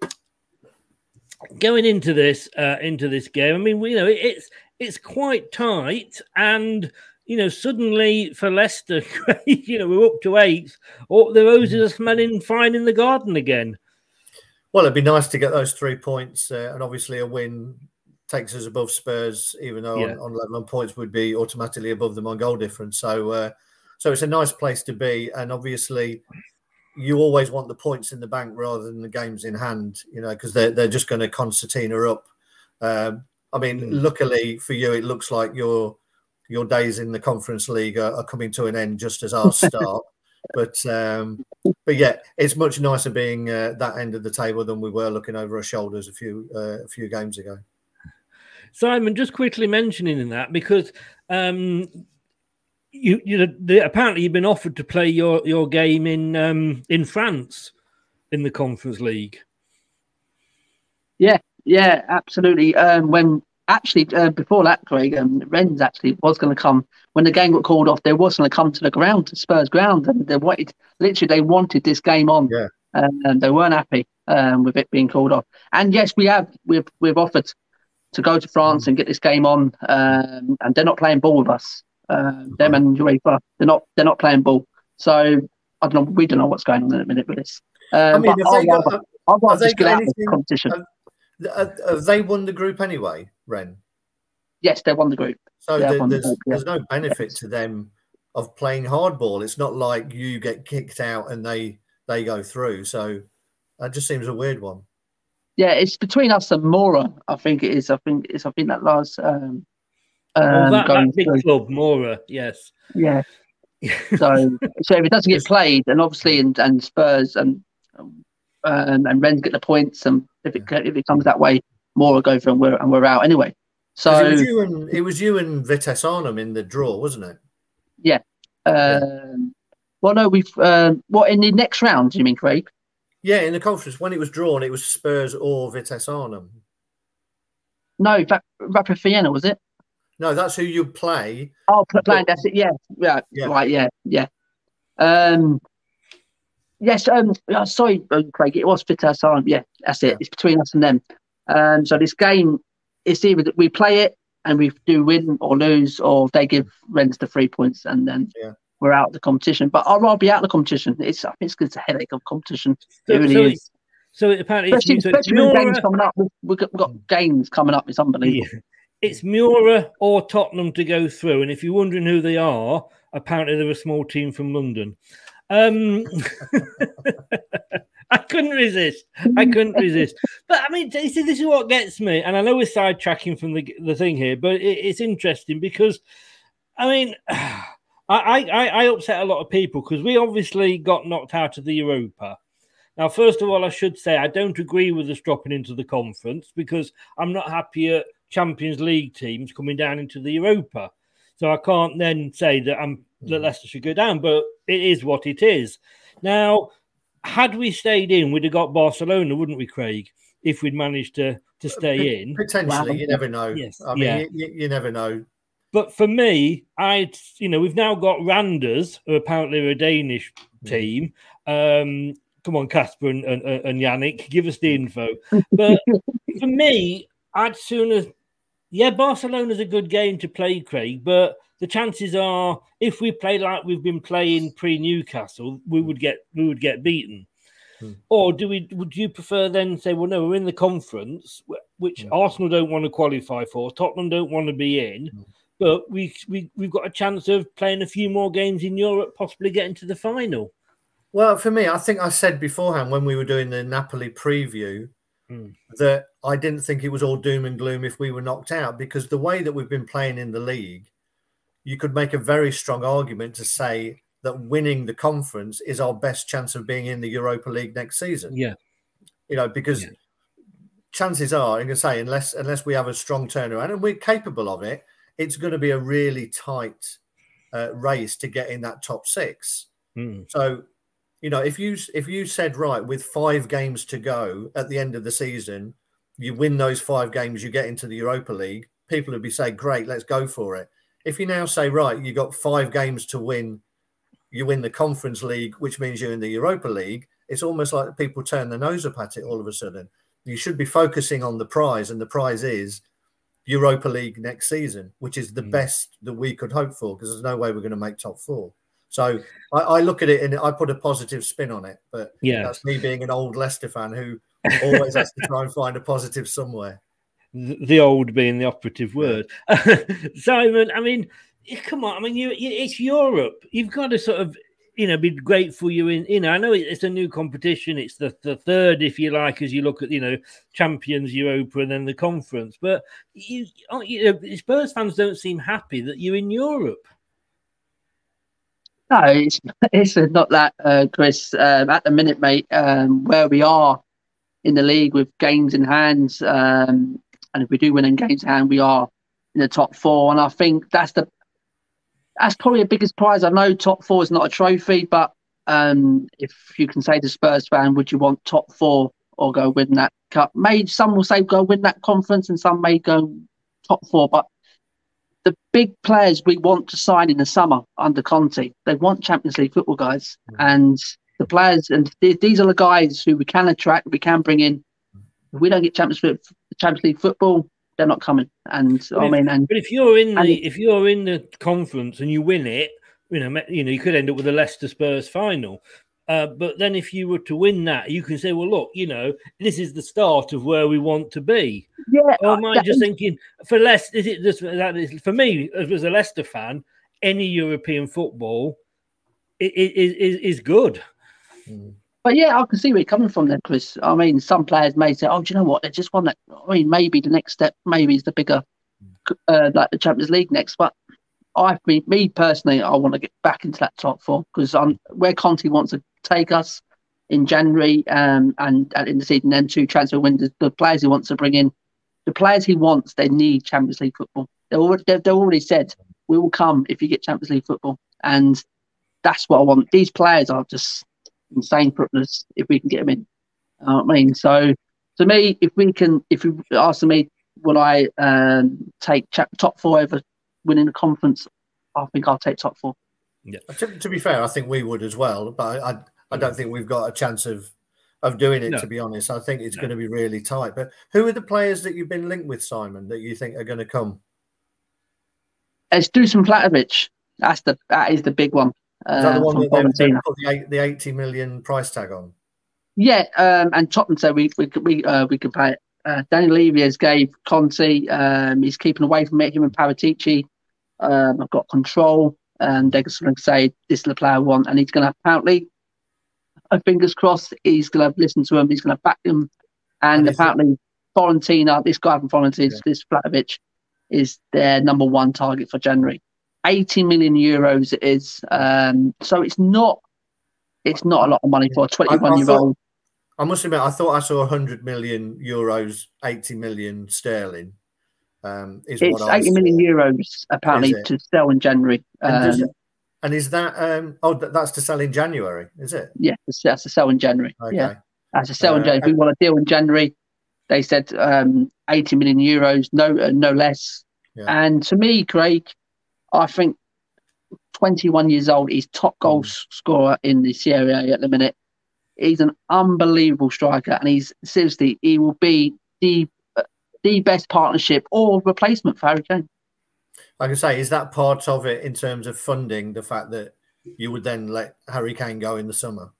[SPEAKER 7] going into this, uh, into this game, I mean, you know, it, it's it's quite tight and. You know, suddenly for Leicester, you know, we're up to eight. Oh, the roses are smelling fine in the garden again.
[SPEAKER 11] Well, it'd be nice to get those three points, uh, and obviously a win takes us above Spurs, even though
[SPEAKER 7] Yeah.
[SPEAKER 11] on, on level on points would be automatically above them on goal difference. So, uh, so it's a nice place to be, and obviously you always want the points in the bank rather than the games in hand, you know, because they're they're just going to concertina up. Um, I mean,
[SPEAKER 7] Mm.
[SPEAKER 11] luckily for you, it looks like you're. Your days in the Conference League are, are coming to an end just as ours start. but um, but yeah, it's much nicer being uh, that end of the table than we were looking over our shoulders a few uh, a few games ago.
[SPEAKER 7] Simon, just quickly mentioning that because um, you you the, apparently you've been offered to play your, your game in um, in France in the Conference League.
[SPEAKER 10] Yeah, yeah, absolutely. Um, when Actually, uh, before that, Craig, um, Rennes actually was going to come when the game got called off. They was going to come to the ground, to Spurs ground, and they wanted literally they wanted this game on,
[SPEAKER 11] yeah.
[SPEAKER 10] um, and they weren't happy um, with it being called off. And yes, we have we've we've offered to go to France mm. and get this game on, um, and they're not playing ball with us. Uh, them and UEFA, they're not they're not playing ball. So I don't know. We don't know what's going on in a minute with this. Um,
[SPEAKER 11] I mean,
[SPEAKER 10] but
[SPEAKER 11] have they
[SPEAKER 10] I'll,
[SPEAKER 11] got,
[SPEAKER 10] I'll, I'll
[SPEAKER 11] have they
[SPEAKER 10] just get
[SPEAKER 11] got
[SPEAKER 10] out of the
[SPEAKER 11] anything?
[SPEAKER 10] competition.
[SPEAKER 11] Have, have they won the group anyway, Ren?
[SPEAKER 10] Yes, they won the group.
[SPEAKER 11] So
[SPEAKER 10] They
[SPEAKER 11] there,
[SPEAKER 10] won the
[SPEAKER 11] there's
[SPEAKER 10] group, yeah.
[SPEAKER 11] there's no benefit to them of playing hardball. It's not like you get kicked out and they they go through. So that just seems a weird one.
[SPEAKER 10] Yeah, it's between us and Mora. I think it is. I think it's. I think that last. Um,
[SPEAKER 7] Oh,
[SPEAKER 10] um,
[SPEAKER 7] that,
[SPEAKER 10] going
[SPEAKER 7] that big
[SPEAKER 10] through.
[SPEAKER 7] club, Mora, yes.
[SPEAKER 10] Yeah. So, so if it doesn't get played, then obviously, and, and Spurs and um, and Rennes get the points, and if it if it comes that way, Mora go through and we're and we're out anyway. So
[SPEAKER 11] 'Cause it was you and it was you and Vitesse Arnhem in the draw, wasn't it?
[SPEAKER 10] yeah. Um, well, no, we've um, what in the next round? Do you mean, Craig?
[SPEAKER 11] Yeah, in the conference when it was drawn, it was Spurs or Vitesse Arnhem.
[SPEAKER 10] No, Va- Rapid Vienna was it?
[SPEAKER 11] No, that's who you play.
[SPEAKER 10] Oh, pl- playing. That's it. Yeah, yeah,
[SPEAKER 11] Yeah.
[SPEAKER 10] right. Yeah, yeah. Um, yes. Um, oh, sorry, uh, Craig. It was Vitesse Arnhem. Yeah, that's it.
[SPEAKER 11] Yeah.
[SPEAKER 10] It's between us and them. Um, so this game, it's either that we play it and we do win or lose, or they give Rennes the three points and then
[SPEAKER 11] Yeah.
[SPEAKER 10] we're out of the competition. But I'd rather be out of the competition. It's I think it's a headache of competition.
[SPEAKER 7] So,
[SPEAKER 10] it really
[SPEAKER 7] so,
[SPEAKER 10] is.
[SPEAKER 7] it's, so it apparently it's,
[SPEAKER 10] Especially,
[SPEAKER 7] so it's
[SPEAKER 10] especially with
[SPEAKER 7] Mura,
[SPEAKER 10] games coming up. We've, we've, got, we've got games coming up. It's unbelievable.
[SPEAKER 7] yeah, it's Mura or Tottenham to go through. And if you're wondering who they are, apparently they're a small team from London. Um, I couldn't resist. I couldn't resist. But I mean, you see, this is what gets me. And I know we're sidetracking from the the thing here, but it, it's interesting because, I mean, I, I, I upset a lot of people because we obviously got knocked out of the Europa. Now, first of all, I should say I don't agree with us dropping into the conference because I'm not happy at Champions League teams coming down into the Europa. So I can't then say that I'm that Leicester should go down, but it is what it is. Now, had we stayed in, we'd have got Barcelona, wouldn't we, Craig? If we'd managed to to stay in,
[SPEAKER 11] Potentially,
[SPEAKER 10] Wow.
[SPEAKER 11] you never know.
[SPEAKER 7] Yes,
[SPEAKER 11] I mean,
[SPEAKER 7] yeah.
[SPEAKER 11] you, you, you never know.
[SPEAKER 7] But for me, I, you know, we've now got Randers, who apparently are a Danish team. Um, come on, Casper and, and, and Yannick, give us the info. But for me, I'd sooner, yeah, Barcelona's a good game to play, Craig, but the chances are, if we play like we've been playing pre-Newcastle, we would get we would get beaten.
[SPEAKER 11] Hmm.
[SPEAKER 7] Or do we? Would you prefer then say, well, no, we're in the conference, wh- which
[SPEAKER 11] Yeah.
[SPEAKER 7] Arsenal don't want to qualify for, Tottenham don't want to be in.
[SPEAKER 11] Hmm.
[SPEAKER 7] but we, we, we've got a chance of playing a few more games in Europe, possibly getting to the final.
[SPEAKER 11] Well, for me, I think I said beforehand when we were doing the Napoli preview
[SPEAKER 7] mm.
[SPEAKER 11] that I didn't think it was all doom and gloom if we were knocked out, because the way that we've been playing in the league, you could make a very strong argument to say that winning the conference is our best chance of being in the Europa League next season.
[SPEAKER 7] Yeah.
[SPEAKER 11] You know, because yeah. chances are, I'm going to say, unless unless we have a strong turnaround, and we're capable of it, it's going to be a really tight uh, race to get in that top six.
[SPEAKER 7] Mm.
[SPEAKER 11] So, you know, if you if you said, right, with five games to go at the end of the season, you win those five games, you get into the Europa League, people would be saying, great, let's go for it. If you now say, right, you got five games to win, you win the Conference League, which means you're in the Europa League, it's almost like people turn their nose up at it all of a sudden. You should be focusing on the prize, and the prize is Europa League next season, which is the mm. best that we could hope for, because there's no way we're going to make top four. So I, I look at it and I put a positive spin on it, but
[SPEAKER 7] yeah.
[SPEAKER 11] that's me being an old Leicester fan who always has to try and find a positive somewhere.
[SPEAKER 7] The old being the operative word. Simon, I mean, come on. I mean, you, you, it's Europe. You've got to sort of, you know, be grateful you're in. You know, I know it's a new competition. It's the, the third, if you like, as you look at, you know, Champions, Europa, and then the conference. But you, you know, Spurs fans don't seem happy that you're in Europe.
[SPEAKER 10] No, it's, it's not that, uh, Chris. Um, at the minute, mate, um, where we are in the league with games in hand, um, and if we do win in games in hand, we are in the top four. And I think that's the that's probably the biggest prize. I know top four is not a trophy, but um, if you can say to Spurs fan, would you want top four or go win that cup? Maybe some will say go win that conference, and some may go top four. But the big players we want to sign in the summer under Conte, they want Champions League football, guys. Mm-hmm. And the players, and th- these are the guys who we can attract, we can bring in. If we don't get Champions League, Champions League football, they're not coming. And
[SPEAKER 7] but
[SPEAKER 10] I
[SPEAKER 7] if,
[SPEAKER 10] mean, and
[SPEAKER 7] but if you're in the
[SPEAKER 10] and,
[SPEAKER 7] if you're in the conference and you win it, you know, you know, you could end up with a Leicester Spurs final. Uh, but then if you were to win that, you can say, well, look, you know, this is the start of where we want to be.
[SPEAKER 10] Yeah.
[SPEAKER 7] Or am I yeah, just thinking for Leicester? Is it just that is for me as a Leicester fan? Any European football is is is good.
[SPEAKER 11] Mm.
[SPEAKER 10] But yeah, I can see where you're coming from there, Chris. I mean, some players may say, "Oh, do you know what? They just won that." I mean, maybe the next step, maybe is the bigger, uh, like the Champions League next. But I, me, me personally, I want to get back into that top four because I'm where Conte wants to take us in January, um, and, and in the season, then two transfer windows. The players he wants to bring in, the players he wants, they need Champions League football. They already, they've, they've already said we will come if you get Champions League football, and that's what I want. These players are just insane for us if we can get them in. Uh, I mean, so to me, if we can, if you ask me, will I um, take cha- top four over winning the conference? I think I'll take top four.
[SPEAKER 11] Yeah. To, to be fair, I think we would as well, but I, I don't think we've got a chance of of doing it. No. To be honest, I think it's no. going to be really tight. But who are the players that you've been linked with, Simon, that you think are going to come?
[SPEAKER 10] It's Dusan Vlahovic. That's the that is the big one.
[SPEAKER 11] Is that the one that they put the, the eighty million price tag on?
[SPEAKER 10] Yeah, um, and Tottenham said we we we uh, we could pay it. Uh, Daniel Levy has gave Conte. Um, he's keeping away from it. Him and Paratici. Um, I've got control, and they're going to say this is the player I want, and he's going to apparently. Uh, fingers crossed, he's going to listen to him. He's going to back him, and, and apparently Fiorentina, this guy from Fiorentina, yeah. this Vlahovic, is their number one target for January. eighty million euros it is. Um, so it's not it's not a lot of money for a twenty-one-year-old.
[SPEAKER 11] I, I, I must admit, I thought I saw one hundred million euros, eighty million sterling. Um, is
[SPEAKER 10] it's
[SPEAKER 11] what
[SPEAKER 10] eighty million euros, apparently, to sell in January.
[SPEAKER 11] And,
[SPEAKER 10] um,
[SPEAKER 11] it, and is that... Um, oh, that's to sell in January, is it?
[SPEAKER 10] Yeah, that's to sell in January.
[SPEAKER 11] Okay.
[SPEAKER 10] Yeah, that's to sell in
[SPEAKER 11] Uh,
[SPEAKER 10] January. If we want a deal in January, they said um, eighty million euros, no, uh, no less.
[SPEAKER 11] Yeah.
[SPEAKER 10] And to me, Craig, I think twenty-one years old, he's top goal mm. scorer in the Serie A at the minute. He's an unbelievable striker, and he's seriously, he will be the uh, the best partnership or replacement for Harry Kane.
[SPEAKER 11] Like I say, is that part of it in terms of funding, the fact that you would then let Harry Kane go in the summer?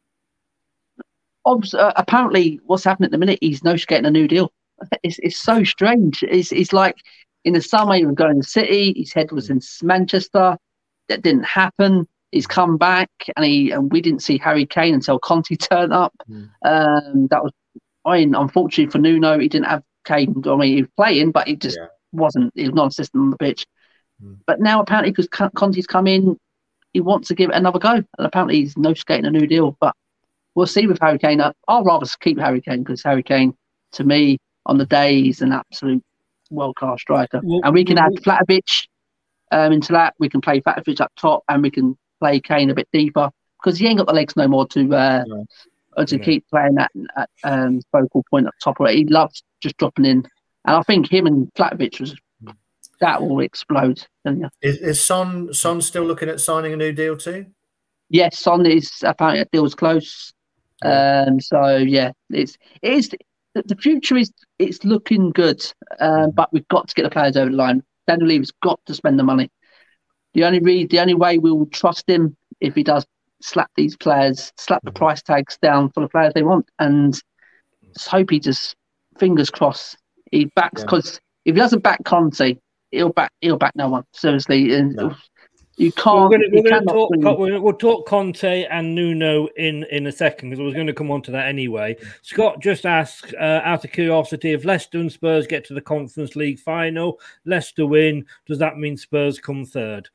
[SPEAKER 10] Obs- uh, apparently, what's happening at the minute, he's no getting a new deal. It's, it's so strange. It's, it's like In the summer, he was going to City. His head was in Manchester. That didn't happen. He's come back, and he and we didn't see Harry Kane until Conte turned up. Mm. Um, that was, I mean, unfortunately for Nuno, he didn't have Kane. I mean, he was playing, but he just yeah. wasn't. He was non-existent on the pitch. Mm. But now apparently, because Conte's come in, he wants to give it another go, and apparently he's no skating a new deal. But we'll see with Harry Kane. I'd rather keep Harry Kane because Harry Kane, to me, on the day, he's an absolute world-class striker, well, and we can well, add Flatovic um, into that. We can play Flatovic up top, and we can play Kane a bit deeper because he ain't got the legs no more to uh, yeah. to yeah. keep playing that, that um, focal point up top. He loves just dropping in, and I think him and Flatovic was that will explode.
[SPEAKER 11] Is, is Son Son still looking at signing a new deal too?
[SPEAKER 10] Yes, Son is apparently that deal's close. Yeah. Um, so yeah, it's it is the future is it's looking good, um, but we've got to get the players over the line. Daniel Levy's got to spend the money. The only re- the only way we will trust him if he does slap these players, slap the price tags down for the players they want, and just hope he just fingers crossed he backs because yeah. if he doesn't back Conte, he'll back he'll back no one seriously. And no. you can't.
[SPEAKER 7] We're going to talk. Win. We'll talk Conte and Nuno in, in a second because I was going to come on to that anyway. Scott just asked, uh, out of curiosity, if Leicester and Spurs get to the Conference League final, Leicester win, does that mean Spurs come third?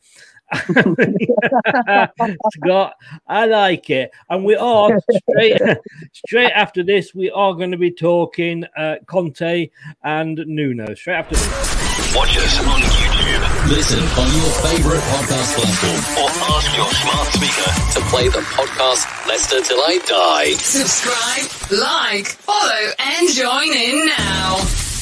[SPEAKER 7] Scott, I like it, and we are straight straight after this. We are going to be talking uh, Conte and Nuno straight after this.
[SPEAKER 5] Watch us on YouTube, listen on your favourite podcast platform, or ask your smart speaker to play the podcast Leicester Till I Die.
[SPEAKER 6] Subscribe, like, follow, and join in now.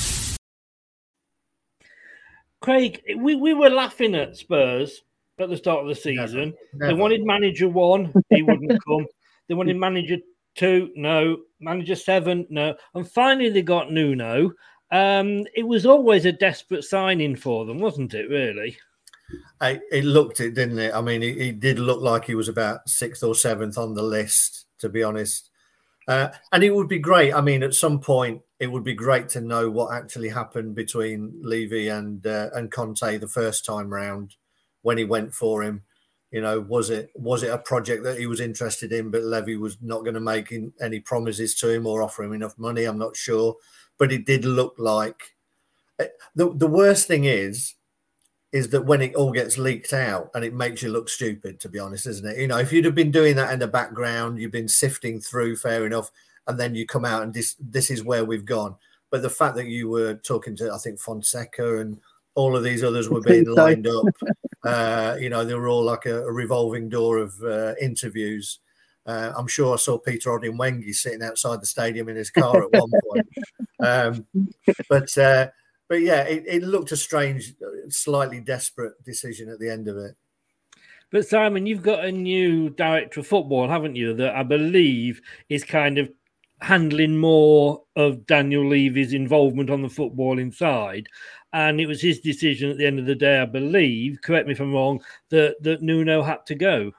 [SPEAKER 7] Craig, we, we were laughing at Spurs at the start of the season. Never, never. They wanted manager one, he wouldn't come. They wanted manager two, no. Manager seven, no. And finally they got Nuno. Um, it was always a desperate signing for them, wasn't it, really?
[SPEAKER 11] I, it looked it, didn't it? I mean, it, it did look like he was about sixth or seventh on the list, to be honest. Uh, and it would be great. I mean, at some point, it would be great to know what actually happened between Levy and uh, and Conte the first time round when he went for him. You know, was it was it a project that he was interested in, but Levy was not going to make any promises to him or offer him enough money? I'm not sure. But it did look like the the worst thing is, is that when it all gets leaked out and it makes you look stupid, to be honest, isn't it? You know, if you'd have been doing that in the background, you've been sifting through, fair enough, and then you come out and this this is where we've gone. But the fact that you were talking to, I think, Fonseca and all of these others were being lined up, uh, you know, they were all like a, a revolving door of uh, interviews. Uh, I'm sure I saw Peter Odinwengi sitting outside the stadium in his car at one point. Um, but uh, but yeah, it, it looked a strange, slightly desperate decision at the end of it.
[SPEAKER 7] But Simon, you've got a new director of football, haven't you? That I believe is kind of handling more of Daniel Levy's involvement on the footballing side. And it was his decision at the end of the day, I believe, correct me if I'm wrong, that, that Nuno had to go.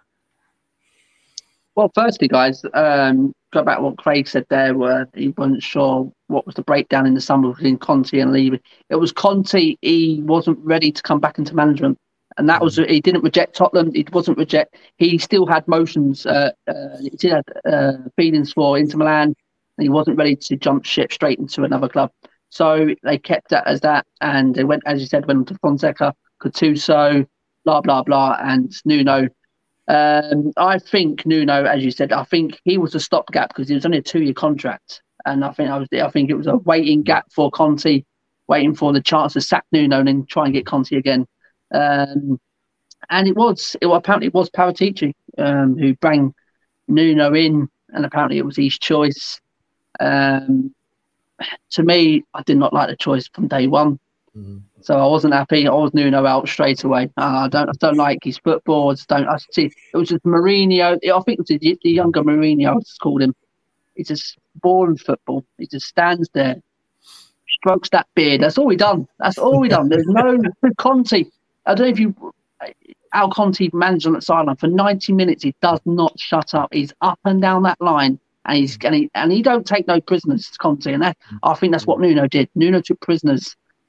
[SPEAKER 10] Well, firstly, guys, um, go back to what Craig said there, where he wasn't sure what was the breakdown in the summer between Conte and Levy. It was Conte, he wasn't ready to come back into management. And that was, he didn't reject Tottenham. He wasn't reject. He still had motions. Uh, uh, he did have uh, feelings for Inter Milan. And he wasn't ready to jump ship straight into another club. So they kept that as that. And they went, as you said, went to Fonseca, Gattuso, blah, blah, blah, and Nuno. Um, I think Nuno, as you said, I think he was a stopgap because he was only a two-year contract. And I think I was, I think it was a waiting gap for Conte, waiting for the chance to sack Nuno and then try and get Conte again. Um, and it was, it, apparently it was Paratici um, who brought Nuno in, and apparently it was his choice. Um, to me, I did not like the choice from day one. Mm-hmm. So I wasn't happy. I was Nuno out straight away. Uh, I don't, I don't like his footballs. Don't I see? It was just Mourinho. I think it was the, the younger Mourinho. I just called him. He's just boring football. He just stands there, strokes that beard. That's all he done. That's all he done. There's no Conte. I don't know if you. Al Conte managed on that sideline for ninety minutes. He does not shut up. He's up and down that line, and he's and he, and he don't take no prisoners. Conte, and that, I think that's what Nuno did. Nuno took prisoners.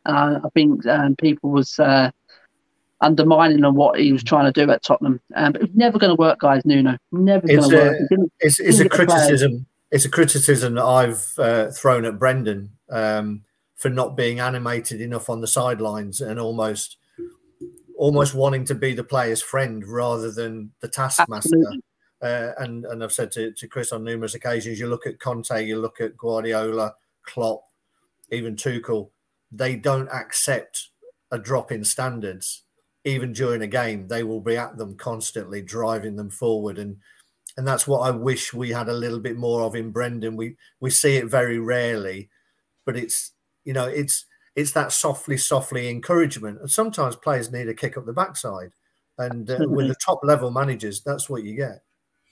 [SPEAKER 10] Uh, I think um, people was uh, undermining on what he was trying to do at Tottenham. Um, but it's never going to work, guys. Nuno, never going to work.
[SPEAKER 11] A, it's it's a criticism. It's a criticism that I've uh, thrown at Brendan um, for not being animated enough on the sidelines and almost almost wanting to be the player's friend rather than the taskmaster. Uh, and and I've said to, to Chris on numerous occasions, you look at Conte, you look at Guardiola, Klopp, even Tuchel, they don't accept a drop in standards. Even during a game, they will be at them constantly, driving them forward. And and that's what I wish we had a little bit more of in Brendan. We we see it very rarely, but it's, you know, it's it's that softly, softly encouragement. And sometimes players need a kick up the backside. And uh, with the top level managers, that's what you get.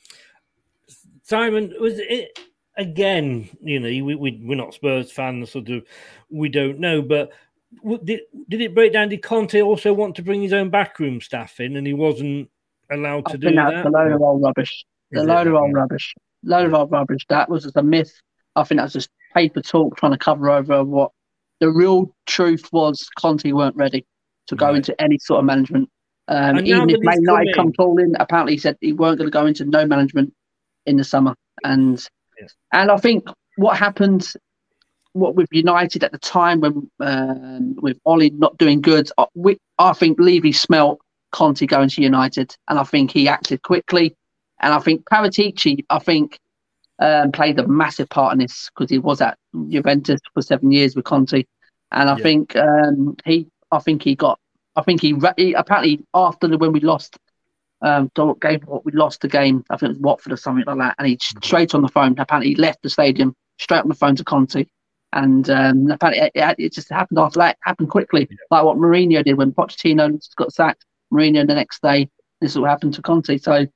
[SPEAKER 7] Simon, was it again? You know, we, we we're not Spurs fans, sort of. We don't know, but did did it break down? Did Conte also want to bring his own backroom staff in, and he wasn't allowed to
[SPEAKER 10] I
[SPEAKER 7] do
[SPEAKER 10] think
[SPEAKER 7] that?
[SPEAKER 10] That's a load of old rubbish. A load of old rubbish. Load of old rubbish. That was just a myth. I think that's just paper talk trying to cover over what the real truth was. Conte weren't ready to go right. into any sort of management. Um, even if Man United come calling, apparently he said he weren't going to go into no management in the summer. And yes. and I think what happened, what with United at the time when um, with Ollie not doing good, I, we, I think Levy smelt Conte going to United, and I think he acted quickly. And I think Paratici, I think, um, played a massive part in this because he was at Juventus for seven years with Conte, and I yeah. think um, he, I think he got, I think he, he apparently after the, when we lost. Um, game what we lost the game, I think it was Watford or something like that, and he straight on the phone. Apparently, he left the stadium straight on the phone to Conte, and um, apparently it, it just happened after that. It happened quickly, yeah. like what Mourinho did when Pochettino got sacked. Mourinho the next day, this will happen to Conte. So, and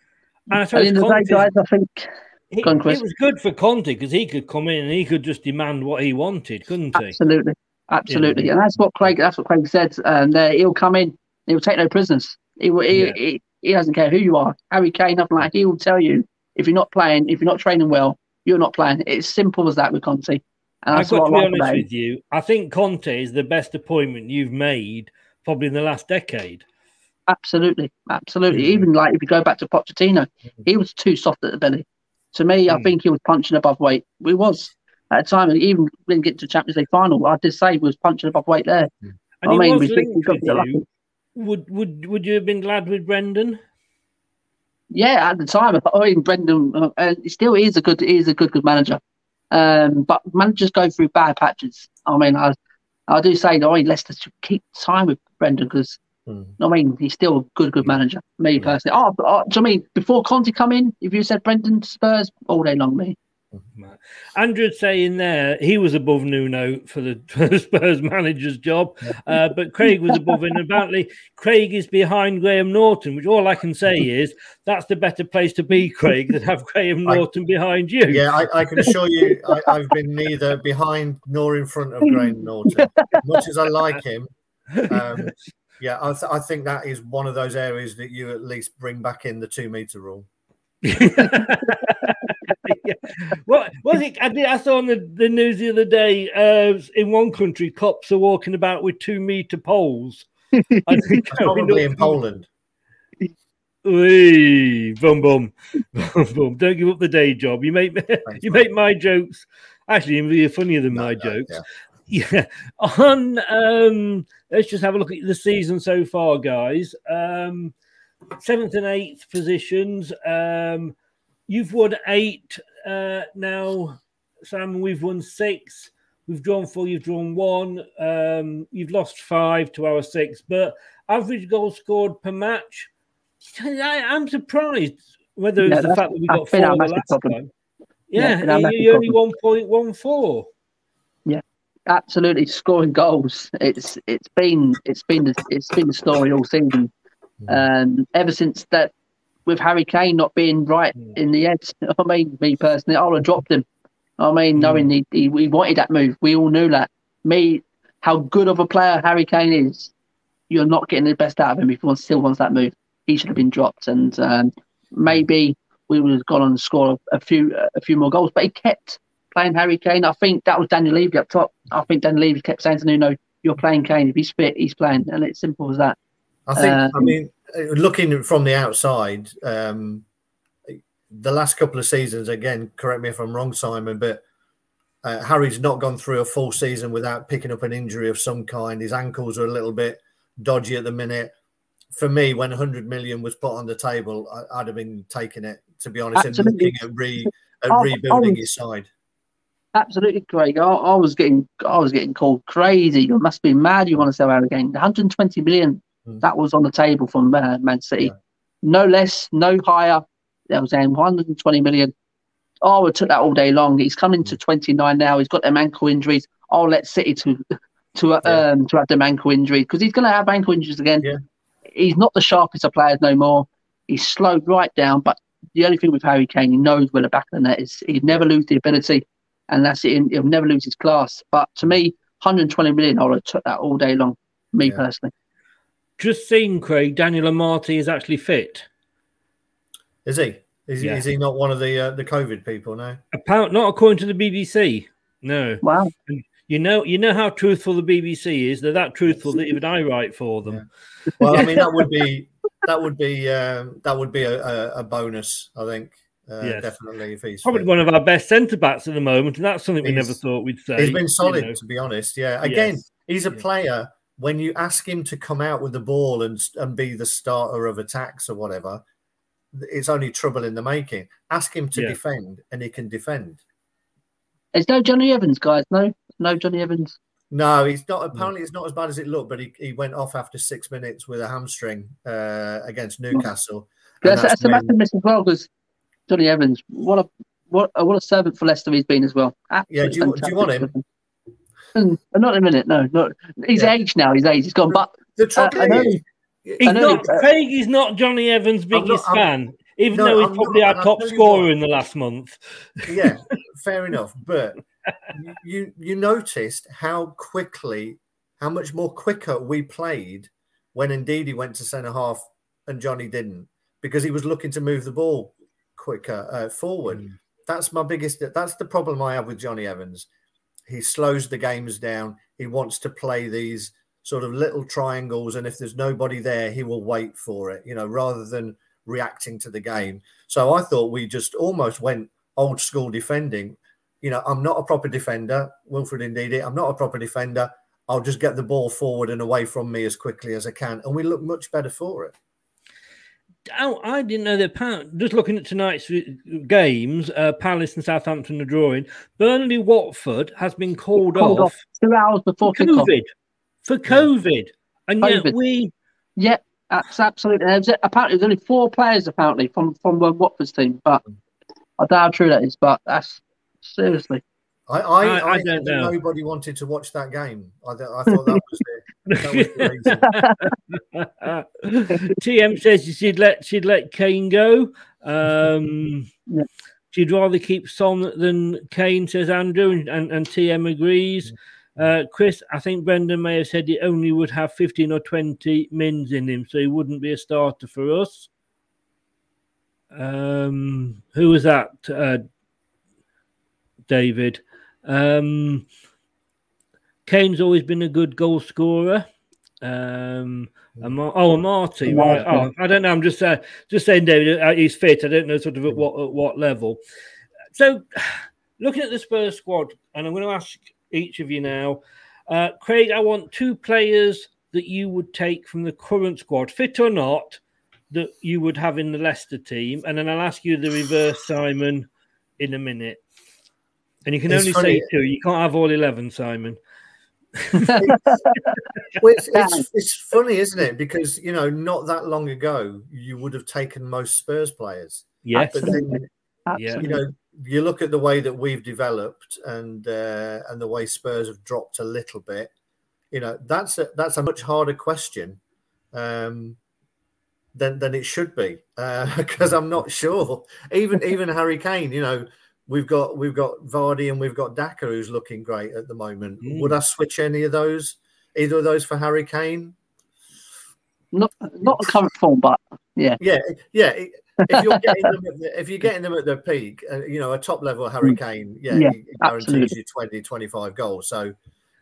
[SPEAKER 7] I suppose
[SPEAKER 10] at the
[SPEAKER 7] Conte,
[SPEAKER 10] day, guys, I think
[SPEAKER 7] he,
[SPEAKER 10] on,
[SPEAKER 7] it was good for Conte because he could come in and he could just demand what he wanted, couldn't he?
[SPEAKER 10] Absolutely, absolutely, yeah. And that's what Craig. That's what Craig said. And uh, he'll come in, he'll take no prisoners. He will. He, yeah. he, He doesn't care who you are. Harry Kane, nothing like that. He will tell you if you're not playing, if you're not training well, you're not playing. It's simple as that with Conte. And
[SPEAKER 7] I've got to be honest with you. I think Conte is the best appointment you've made probably in the last decade.
[SPEAKER 10] Absolutely. Absolutely. Mm-hmm. Even like if you go back to Pochettino, mm-hmm. he was too soft at the belly. To me, mm-hmm. I think he was punching above weight. He was. At the time, he even didn't get to Champions League final. I did say he was punching above weight there.
[SPEAKER 7] Mm-hmm. And I he mean, was linked with you. Would would would you have been glad with Brendan?
[SPEAKER 10] Yeah, at the time, I thought, oh, even Brendan, uh, uh, he still is a good, he is a good, good manager. Um, but managers go through bad patches. I mean, I, I do say that oh, Leicester should keep time with Brendan because, mm. I mean, he's still a good, good manager. Me mm. personally, oh, but, oh, do you mean before Conte come in? If you said Brendan Spurs all day long, me.
[SPEAKER 7] Andrew'd say in there he was above Nuno for the, for the Spurs manager's job, uh, but Craig was above him. Apparently, Craig is behind Graham Norton, which all I can say is that's the better place to be, Craig, than have Graham Norton I, behind you.
[SPEAKER 11] Yeah, I, I can assure you I, I've been neither behind nor in front of Graham Norton. As much as I like him, um, yeah, I, th- I think that is one of those areas that you at least bring back in the two-metre rule.
[SPEAKER 7] Yeah. What was it? I, did, I saw on the, the news the other day. Uh, in one country, cops are walking about with two meter poles. I think
[SPEAKER 11] probably in Poland.
[SPEAKER 7] Wee, boom, boom, boom, boom. Don't give up the day job. You make Thanks, you man. make my jokes. Actually, you're funnier than no, my no, jokes. Yeah. yeah. On um, let's just have a look at the season so far, guys. Um, seventh and eighth positions. Um, You've won eight uh, now, Sam. We've won six. We've drawn four. You've drawn one. Um, you've lost five to our six. But average goals scored per match, I, I'm surprised whether it's yeah, the fact that we got four the last problem. time. Yeah, yeah you're only one point one four.
[SPEAKER 10] Yeah, absolutely. Scoring goals. It's it's been it's been the, it's been the story all season. Um, ever since that. With Harry Kane not being right in the head, I mean, me personally, I would have dropped him. I mean, mm. knowing he, he, he wanted that move, we all knew that. Me, how good of a player Harry Kane is, you're not getting the best out of him if he still wants that move. He should have been dropped, and um, maybe we would have gone on to score a few a few more goals. But he kept playing Harry Kane. I think that was Daniel Levy up top. I think Daniel Levy kept saying to Nuno, you're playing Kane. If he's fit, he's playing, and it's simple as that.
[SPEAKER 11] I think.
[SPEAKER 10] Um,
[SPEAKER 11] I mean, looking from the outside, um, the last couple of seasons, again, correct me if I'm wrong, Simon, but uh, Harry's not gone through a full season without picking up an injury of some kind. His ankles are a little bit dodgy at the minute. For me, when one hundred million was put on the table, I, I'd have been taking it, to be honest,
[SPEAKER 10] Absolutely.
[SPEAKER 11] and looking at, re, at
[SPEAKER 10] I-
[SPEAKER 11] rebuilding
[SPEAKER 10] I-
[SPEAKER 11] his side.
[SPEAKER 10] Absolutely, Craig. I, I was getting, I was getting called crazy. You must be mad. You want to sell Harry Kane? one hundred twenty million.
[SPEAKER 11] Mm.
[SPEAKER 10] That was on the table from uh, Man City.
[SPEAKER 11] Yeah.
[SPEAKER 10] No less, no higher. That was saying one hundred twenty million. I would took that all day long. He's coming to twenty-nine now. He's got them ankle injuries. I'll let City to to uh,
[SPEAKER 11] Yeah.
[SPEAKER 10] um to have them ankle injuries because he's going to have ankle injuries again.
[SPEAKER 11] Yeah.
[SPEAKER 10] He's not the sharpest of players no more. He's slowed right down. But the only thing with Harry Kane, he knows where the back of the net is. He'd never lose the ability, and that's it. He'll never lose his class. But to me, one hundred twenty million, I would have took that all day long. Me
[SPEAKER 11] Yeah.
[SPEAKER 10] personally.
[SPEAKER 7] Just seen, Craig, Daniel Amati is actually fit.
[SPEAKER 11] Is he? Is,
[SPEAKER 7] Yeah.
[SPEAKER 11] he, is he not one of the uh, the COVID people now?
[SPEAKER 7] Apparently, not according to the B B C. No.
[SPEAKER 10] Wow.
[SPEAKER 7] And you know, you know how truthful the B B C is. They're that truthful that even I write for them.
[SPEAKER 11] Well, I mean, that would be that would be um, that would be a, a, a bonus, I think. Uh,
[SPEAKER 7] Yes.
[SPEAKER 11] Definitely, if he's
[SPEAKER 7] Probably
[SPEAKER 11] fit.
[SPEAKER 7] one of our best centre backs at the moment, and that's something we
[SPEAKER 11] He's-
[SPEAKER 7] never thought we'd say.
[SPEAKER 11] He's been solid,
[SPEAKER 7] you know.
[SPEAKER 11] to be honest. Yeah. Again,
[SPEAKER 7] Yes.
[SPEAKER 11] he's a
[SPEAKER 7] Yeah.
[SPEAKER 11] player. When you ask him to come out with the ball and and be the starter of attacks or whatever, it's only trouble in the making. Ask him to
[SPEAKER 7] Yeah.
[SPEAKER 11] defend, and he can defend.
[SPEAKER 10] There's no Johnny Evans, guys. No, no Johnny Evans.
[SPEAKER 11] No, he's not. Apparently, it's not as bad as it looked. But he, he went off after six minutes with a hamstring uh, against Newcastle. and
[SPEAKER 10] That's, that's a
[SPEAKER 11] when-
[SPEAKER 10] massive miss as well because Johnny Evans, what a what a, what a servant for Leicester he's been as well.
[SPEAKER 11] Yeah, do you- do you want him?
[SPEAKER 10] Mm, not in a minute. No, not. He's
[SPEAKER 11] Yeah.
[SPEAKER 10] aged now. He's aged. He's gone. But
[SPEAKER 11] The
[SPEAKER 10] uh,
[SPEAKER 11] trouble
[SPEAKER 10] I know,
[SPEAKER 11] is,
[SPEAKER 7] He's
[SPEAKER 10] I know
[SPEAKER 7] not,
[SPEAKER 10] he- uh,
[SPEAKER 7] Craig is not Johnny Evans'
[SPEAKER 11] I'm not-
[SPEAKER 7] biggest
[SPEAKER 11] I'm-
[SPEAKER 7] fan, even
[SPEAKER 11] No,
[SPEAKER 7] though he's
[SPEAKER 11] I'm
[SPEAKER 7] probably
[SPEAKER 11] not,
[SPEAKER 7] our
[SPEAKER 11] and I'll
[SPEAKER 7] top
[SPEAKER 11] tell you
[SPEAKER 7] scorer
[SPEAKER 11] what.
[SPEAKER 7] in the last month.
[SPEAKER 11] yeah, fair enough. But you you noticed how quickly, how much more quicker we played when indeed he went to centre half and Johnny didn't, because he was looking to move the ball quicker uh, forward.
[SPEAKER 7] Mm.
[SPEAKER 11] That's my biggest. That's the problem I have with Johnny Evans. He slows the games down. He wants to play these sort of little triangles, and if there's nobody there, he will wait for it, you know, rather than reacting to the game. So I thought we just almost went old school defending. You know, I'm not a proper defender, Wilfred Ndidi. I'm not a proper defender. I'll just get the ball forward and away from me as quickly as I can, and we look much better for it.
[SPEAKER 7] Oh, I didn't know that. Pa- Just looking at tonight's games, uh, Palace and Southampton are drawing. Burnley Watford has been called,
[SPEAKER 10] called
[SPEAKER 7] off,
[SPEAKER 10] off two hours before
[SPEAKER 7] for
[SPEAKER 10] kickoff.
[SPEAKER 7] COVID. For COVID. And yet
[SPEAKER 10] COVID.
[SPEAKER 7] we.
[SPEAKER 10] Yeah, that's absolutely. There's, apparently, there's only four players apparently from from uh, Watford's team, but I don't know how true that is. But that's seriously.
[SPEAKER 11] I, I,
[SPEAKER 7] I-
[SPEAKER 11] I,
[SPEAKER 7] I
[SPEAKER 11] think
[SPEAKER 7] don't know.
[SPEAKER 11] nobody wanted to watch that game. I, th- I thought that was the, that was the reason.
[SPEAKER 7] T M says she'd let she'd let Kane go. Um,
[SPEAKER 10] Yeah.
[SPEAKER 7] She'd rather keep Son than Kane, says Andrew, and, and, and T M agrees. Uh, Chris, I think Brendan may have said he only would have fifteen or twenty mins in him, so he wouldn't be a starter for us. Um, who was that? Uh, David. Um, Kane's always been a good goal scorer. Um, Amar- oh, Marty, right? Oh, I don't know. I'm just uh, just saying, David, uh, he's fit. I don't know sort of at what at what level. So, looking at the Spurs squad, and I'm going to ask each of you now, uh, Craig. I want two players that you would take from the current squad, fit or not, that you would have in the Leicester team, and then I'll ask you the reverse, Simon, in a minute. And you can
[SPEAKER 11] It's
[SPEAKER 7] only
[SPEAKER 11] funny.
[SPEAKER 7] say two. You can't have all eleven, Simon.
[SPEAKER 11] Well, it's, it's, it's funny, isn't it? Because, you know, not that long ago, you would have taken most Spurs players.
[SPEAKER 7] Yes.
[SPEAKER 11] But then,
[SPEAKER 10] Absolutely.
[SPEAKER 11] you know, you look at the way that we've developed and uh, and the way Spurs have dropped a little bit. You know, that's a, that's a much harder question um, than than it should be, because uh, I'm not sure. Even even Harry Kane, you know, we've got we've got Vardy and we've got Daka, who's looking great at the moment.
[SPEAKER 7] Mm.
[SPEAKER 11] Would I switch any of those, either of those, for Harry Kane?
[SPEAKER 10] Not not a current form, but yeah.
[SPEAKER 11] Yeah, yeah. If you're getting them, at the, if you're getting them at their peak, uh, you know, a top level Harry Kane, yeah,
[SPEAKER 10] Yeah,
[SPEAKER 11] he guarantees
[SPEAKER 10] absolutely.
[SPEAKER 11] you twenty, twenty-five goals. So,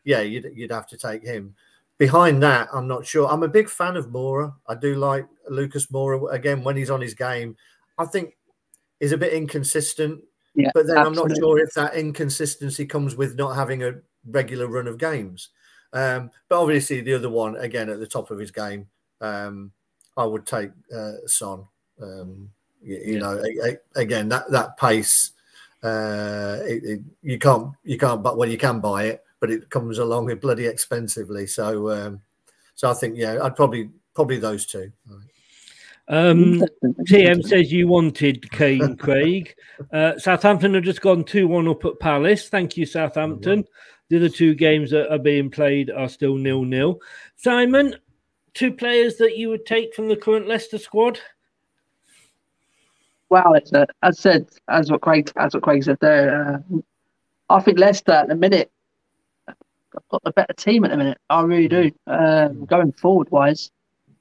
[SPEAKER 11] yeah, you'd you'd have to take him. Behind that, I'm not sure. I'm a big fan of Moura. I do like Lucas Moura. Again, when he's on his game, I think he's a bit inconsistent.
[SPEAKER 10] Yeah,
[SPEAKER 11] but then
[SPEAKER 10] absolutely.
[SPEAKER 11] I'm not sure if that inconsistency comes with not having a regular run of games. Um, but obviously, the other one, again, at the top of his game, um, I would take uh, Son. Um, you, you yeah. know, a, a, again, that that pace, uh, it, it, you can't you can't but well, you can buy it, but it comes along with bloody expensively. So, um, so I think yeah, I'd probably probably those two.
[SPEAKER 7] Um, T M says you wanted Kane, Craig. Uh, Southampton have just gone two one up at Palace. Thank you, Southampton. The other two games that are being played are still nil nil. Simon, two players that you would take from the current Leicester squad?
[SPEAKER 10] Well, it's a, as I said, as what Craig, as what Craig said there. Uh, I think Leicester at the minute have got the better team at the minute. I really do. Um, going forward wise,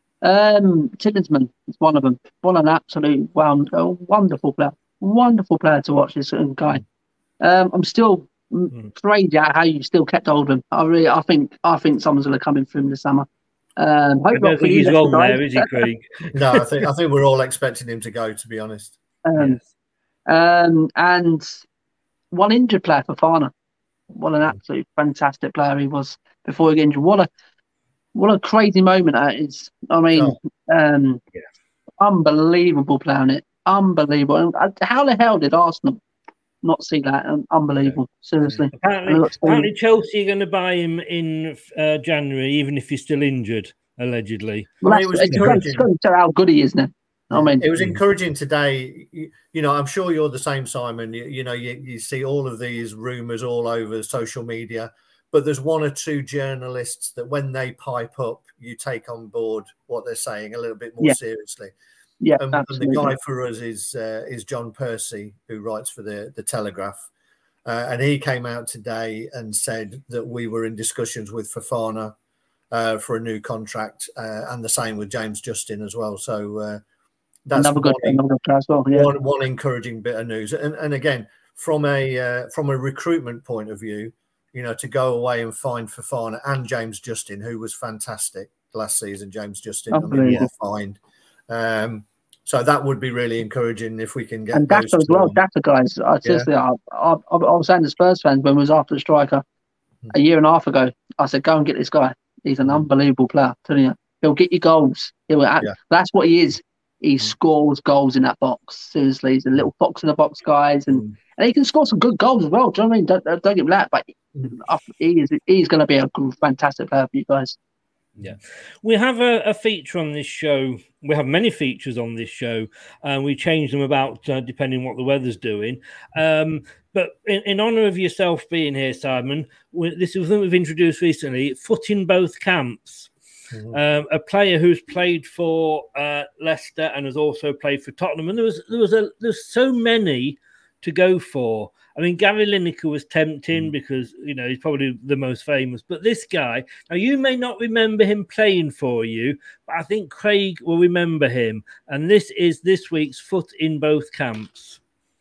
[SPEAKER 10] um, Tielemans is one of them. What an absolute wow, a wonderful player, wonderful player to watch. This guy. Um, I'm still mm. crazy at how you still kept hold of him. I really, I think, I think someone's going to come in for him this summer. Um,
[SPEAKER 7] I don't think he's wrong there, is he, Craig?
[SPEAKER 11] No, I think I think we're all expecting him to go. To be honest.
[SPEAKER 10] Um,
[SPEAKER 7] yes.
[SPEAKER 10] um, and one injured player for Fana. What an absolute fantastic player he was before he got injured. What a what a crazy moment that is. I mean, oh. um,
[SPEAKER 7] yeah.
[SPEAKER 10] unbelievable player on it. Unbelievable. And how the hell did Arsenal not see that? Um, unbelievable. Seriously.
[SPEAKER 7] Apparently, apparently Chelsea are going to buy him in uh, January, even if he's still injured, allegedly.
[SPEAKER 10] Well,
[SPEAKER 11] I mean, it was
[SPEAKER 10] it's going to tell how good he is now. I mean,
[SPEAKER 11] it was encouraging today. You, you know, I'm sure you're the same, Simon. You, you know, you, you see all of these rumours all over social media, but there's one or two journalists that when they pipe up, you take on board what they're saying a little bit more
[SPEAKER 10] yeah.
[SPEAKER 11] seriously.
[SPEAKER 10] Yeah,
[SPEAKER 11] and, and the guy for us is uh, is John Percy, who writes for the the Telegraph, uh, and he came out today and said that we were in discussions with Fofana uh, for a new contract, uh, and the same with James Justin as well. So. Uh, That's
[SPEAKER 10] another good,
[SPEAKER 11] one,
[SPEAKER 10] another good as well. Yeah.
[SPEAKER 11] One, one encouraging bit of news, and and again from a uh, from a recruitment point of view, you know, to go away and find Fofana and James Justin, who was fantastic last season. James Justin, I mean, what a find. Um, so that would be really encouraging if we can get.
[SPEAKER 10] And Data as well, Data guys. I seriously, yeah. I, I, I was saying to Spurs fans when we was after the striker hmm. a year and a half ago. I said, go and get this guy. He's an unbelievable player. I'm telling you, he'll get you goals. He'll, yeah. That's what he is. He scores goals in that box. Seriously, he's a little fox in the box, guys, and, mm. and he can score some good goals as well. Do you know what I mean? Don't, don't get me that, but he is he's going to be a fantastic player for you guys.
[SPEAKER 7] Yeah, we have a, a feature on this show. We have many features on this show, and we change them about uh, depending what the weather's doing. Um, but in, in honour of yourself being here, Simon, we, this is something we've introduced recently: foot in both camps. Mm-hmm. Um, a player who's played for uh, Leicester and has also played for Tottenham, and there was there was a there's so many to go for. I mean, Gary Lineker was tempting mm-hmm. because you know he's probably the most famous, but this guy, now you may not remember him playing for you, but I think Craig will remember him, and this is this week's foot in both camps.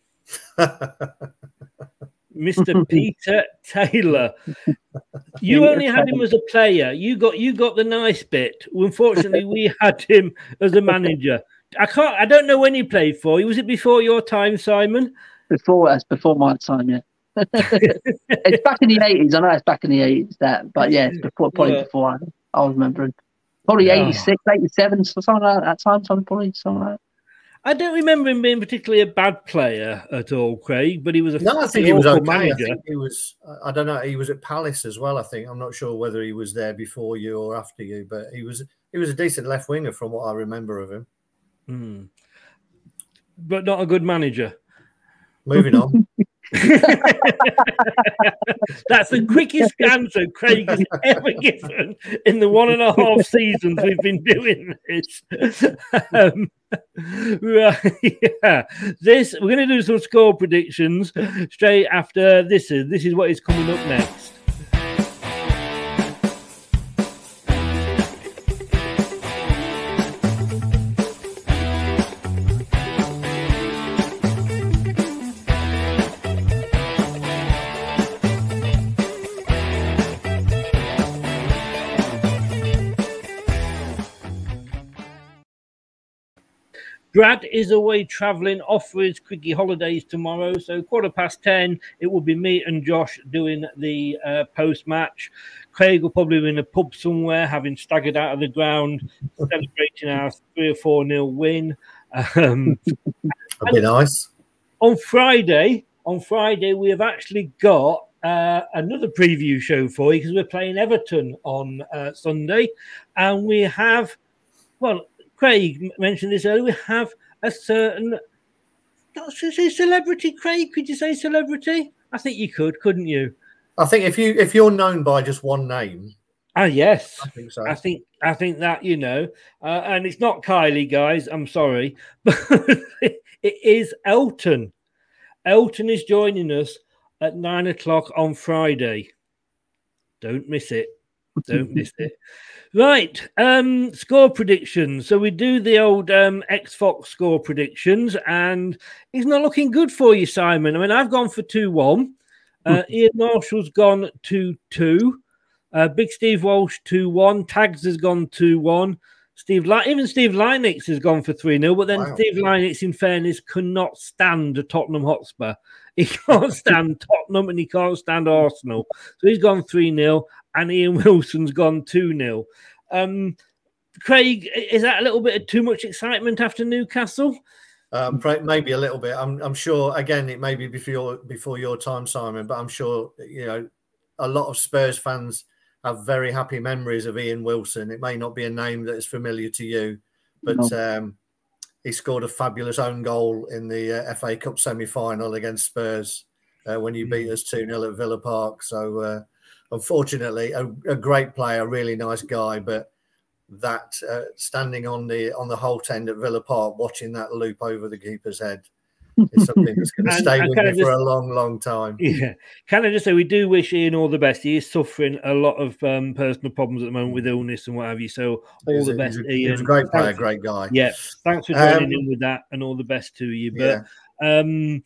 [SPEAKER 7] Mister Peter Taylor. You only had him as a player. You got you got the nice bit. Unfortunately, we had him as a manager. I can't. I don't know when he played for you. Was it before your time, Simon?
[SPEAKER 10] Before us, before my time, yeah. It's back in the eighties. I know it's back in the eighties, that, but yeah, it's before, probably yeah. before I, I was remembering. Probably yeah. eighty-six, eighty-seven, something like that time. Something probably something like that.
[SPEAKER 7] I don't remember him being particularly a bad player at all, Craig, but he was a
[SPEAKER 11] no. I think he was okay.
[SPEAKER 7] manager.
[SPEAKER 11] I think he was. I don't know. He was at Palace as well. I think I'm not sure whether he was there before you or after you, but he was. He was a decent left winger from what I remember of him.
[SPEAKER 7] Hmm. But not a good manager.
[SPEAKER 11] Moving on.
[SPEAKER 7] That's the quickest answer Craig has ever given in the one and a half seasons we've been doing this. Um, right, yeah. This we're going to do some score predictions straight after this. Is this is what is coming up next. Brad is away travelling off for his cricket holidays tomorrow. So quarter past ten, it will be me and Josh doing the uh, post-match. Craig will probably be in a pub somewhere, having staggered out of the ground, celebrating our three or four nil win. Um,
[SPEAKER 11] That'd be nice.
[SPEAKER 7] On Friday, on Friday, we have actually got uh, another preview show for you because we're playing Everton on uh, Sunday, and we have, well, Craig mentioned this earlier. We have a certain, should I say celebrity, Craig? Could you say celebrity? I think you could, couldn't you?
[SPEAKER 11] I think if you if you're known by just one name,
[SPEAKER 7] ah yes,
[SPEAKER 11] I think so.
[SPEAKER 7] I think I think that you know, uh, and it's not Kylie, guys. I'm sorry, but it is Elton. Elton is joining us at nine o'clock on Friday. Don't miss it. Don't miss it. Right, um, score predictions. So we do the old um, X-Fox score predictions, and it's not looking good for you, Simon. I mean, I've gone for two one. Uh, Ian Marshall's gone two two. Uh, Big Steve Walsh two one. Tags has gone two one. Steve, Li- even Steve Linux has gone for three nil. But then wow. Steve Linux, in fairness, cannot stand Tottenham Hotspur. He can't stand Tottenham and he can't stand Arsenal. So he's gone three nil. And Ian Wilson's gone two nil. Um, Craig, is that a little bit of too much excitement after Newcastle?
[SPEAKER 11] Um, maybe a little bit. I'm, I'm sure. Again, it may be before before your time, Simon. But I'm sure you know a lot of Spurs fans have very happy memories of Ian Wilson. It may not be a name that is familiar to you, but no. um, he scored a fabulous own goal in the uh, F A Cup semi-final against Spurs uh, when you beat us two nil at Villa Park. So, uh, unfortunately, a, a great player, really nice guy, but. That uh, standing on the on the Holt end at Villa Park, watching that loop over the keeper's head, is something that's going to stay with me just, for a long, long time.
[SPEAKER 7] Yeah, can I just say we do wish Ian all the best. He is suffering a lot of um, personal problems at the moment with illness and what have you. So all
[SPEAKER 11] he's
[SPEAKER 7] the
[SPEAKER 11] a,
[SPEAKER 7] best,
[SPEAKER 11] he's a,
[SPEAKER 7] Ian.
[SPEAKER 11] He's a great player,
[SPEAKER 7] thanks,
[SPEAKER 11] great guy.
[SPEAKER 7] Yeah, thanks for joining
[SPEAKER 11] um,
[SPEAKER 7] in with that, and all the best to you. But
[SPEAKER 11] yeah.
[SPEAKER 7] um,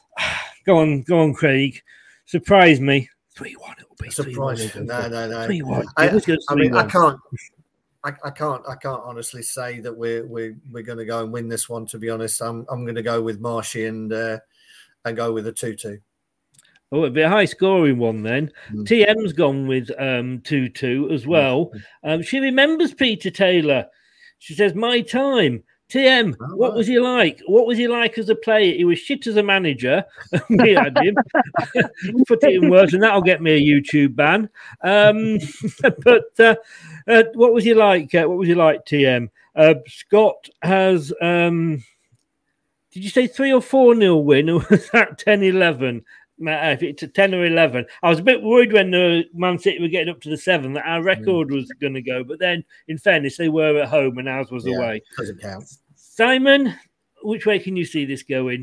[SPEAKER 7] go on, go on, Craig. Surprise me. Three one. It'll be
[SPEAKER 11] surprise. No, no, no.
[SPEAKER 7] Three one.
[SPEAKER 11] I, I mean, I can't. I, I can't. I can't honestly say that we're we're we're going to go and win this one. To be honest, I'm I'm going to go with Marshy and uh, and go with a two two.
[SPEAKER 7] Oh, it'd be a high scoring one then.
[SPEAKER 11] Mm.
[SPEAKER 7] T M's gone with um two two as well. Um, she remembers Peter Taylor. She says, "My time." T M, oh, what was he like? What was he like as a player? He was shit as a manager. We had him. Put it in words, and that'll get me a YouTube ban. Um, but uh, uh, what was he like? Uh, what was he like, T M? Uh, Scott has, um, did you say three or four nil win? Or was that ten eleven? If it's a ten or eleven, I was a bit worried when uh, Man City were getting up to the seven that our record was going to go. But then, in fairness, they were at home and ours was
[SPEAKER 11] yeah,
[SPEAKER 7] away.
[SPEAKER 11] Doesn't count.
[SPEAKER 7] Simon, which way can you see this going?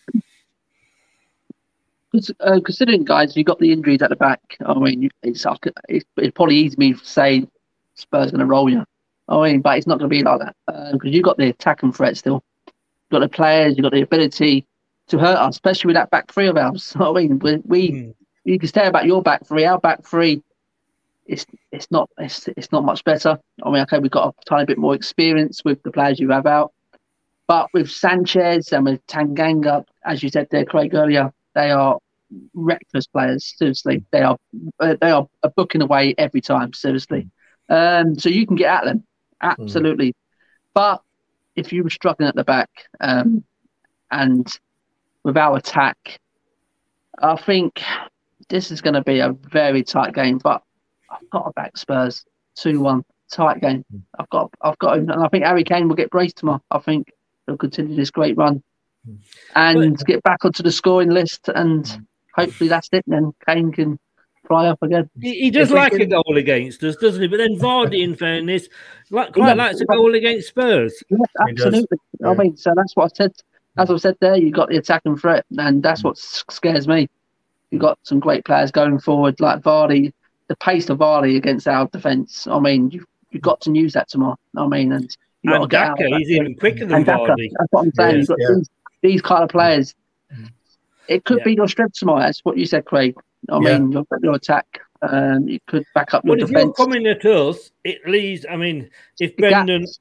[SPEAKER 10] Uh, considering, guys, you got the injuries at the back. I mean, it's it's, it's probably easy me to say Spurs going to roll you. I mean, but it's not going to be like that because uh, you got the attack and threat still. You got the players. You got the ability to hurt us, especially with that back three of ours. I mean, we, we mm. you can say about your back three. Our back three, it's it's not it's it's not much better. I mean, okay, we've got a tiny bit more experience with the players you have out, but with Sanchez and with Tanganga, as you said there, Craig earlier, they are reckless players. Seriously, they are they are booking away every time. Seriously, um, so you can get at them absolutely, mm. but if you were struggling at the back, um, and with our attack, I think this is going to be a very tight game. But I've got to back Spurs two one tight game. I've got, I've got, and I think Harry Kane will get braced tomorrow. I think he'll continue this great run and but, get back onto the scoring list, and hopefully that's it. And then Kane can fly up again.
[SPEAKER 7] He, he does like can... a goal against us, doesn't he? But then Vardy, in fairness, like, quite yeah, likes a goal against Spurs.
[SPEAKER 10] Yes, absolutely. I mean, so that's what I said. As I've said there, you've got the attack and threat, and that's what scares me. You've got some great players going forward, like Vardy, the pace of Vardy against our defence. I mean, you've, you've got to use that tomorrow. I mean, and you've
[SPEAKER 7] and
[SPEAKER 10] got
[SPEAKER 7] Daka, he's even quicker than
[SPEAKER 10] Daka,
[SPEAKER 7] Vardy.
[SPEAKER 10] That's what I'm saying.
[SPEAKER 11] Yes,
[SPEAKER 10] you've got
[SPEAKER 11] yeah.
[SPEAKER 10] these, these kind of players. It could yeah. be your strength tomorrow. That's what you said, Craig. I
[SPEAKER 11] yeah.
[SPEAKER 10] mean, your, your attack. Um, you could back up your
[SPEAKER 7] well,
[SPEAKER 10] defence.
[SPEAKER 7] If you're coming at us, it leaves. I mean, if Brendan,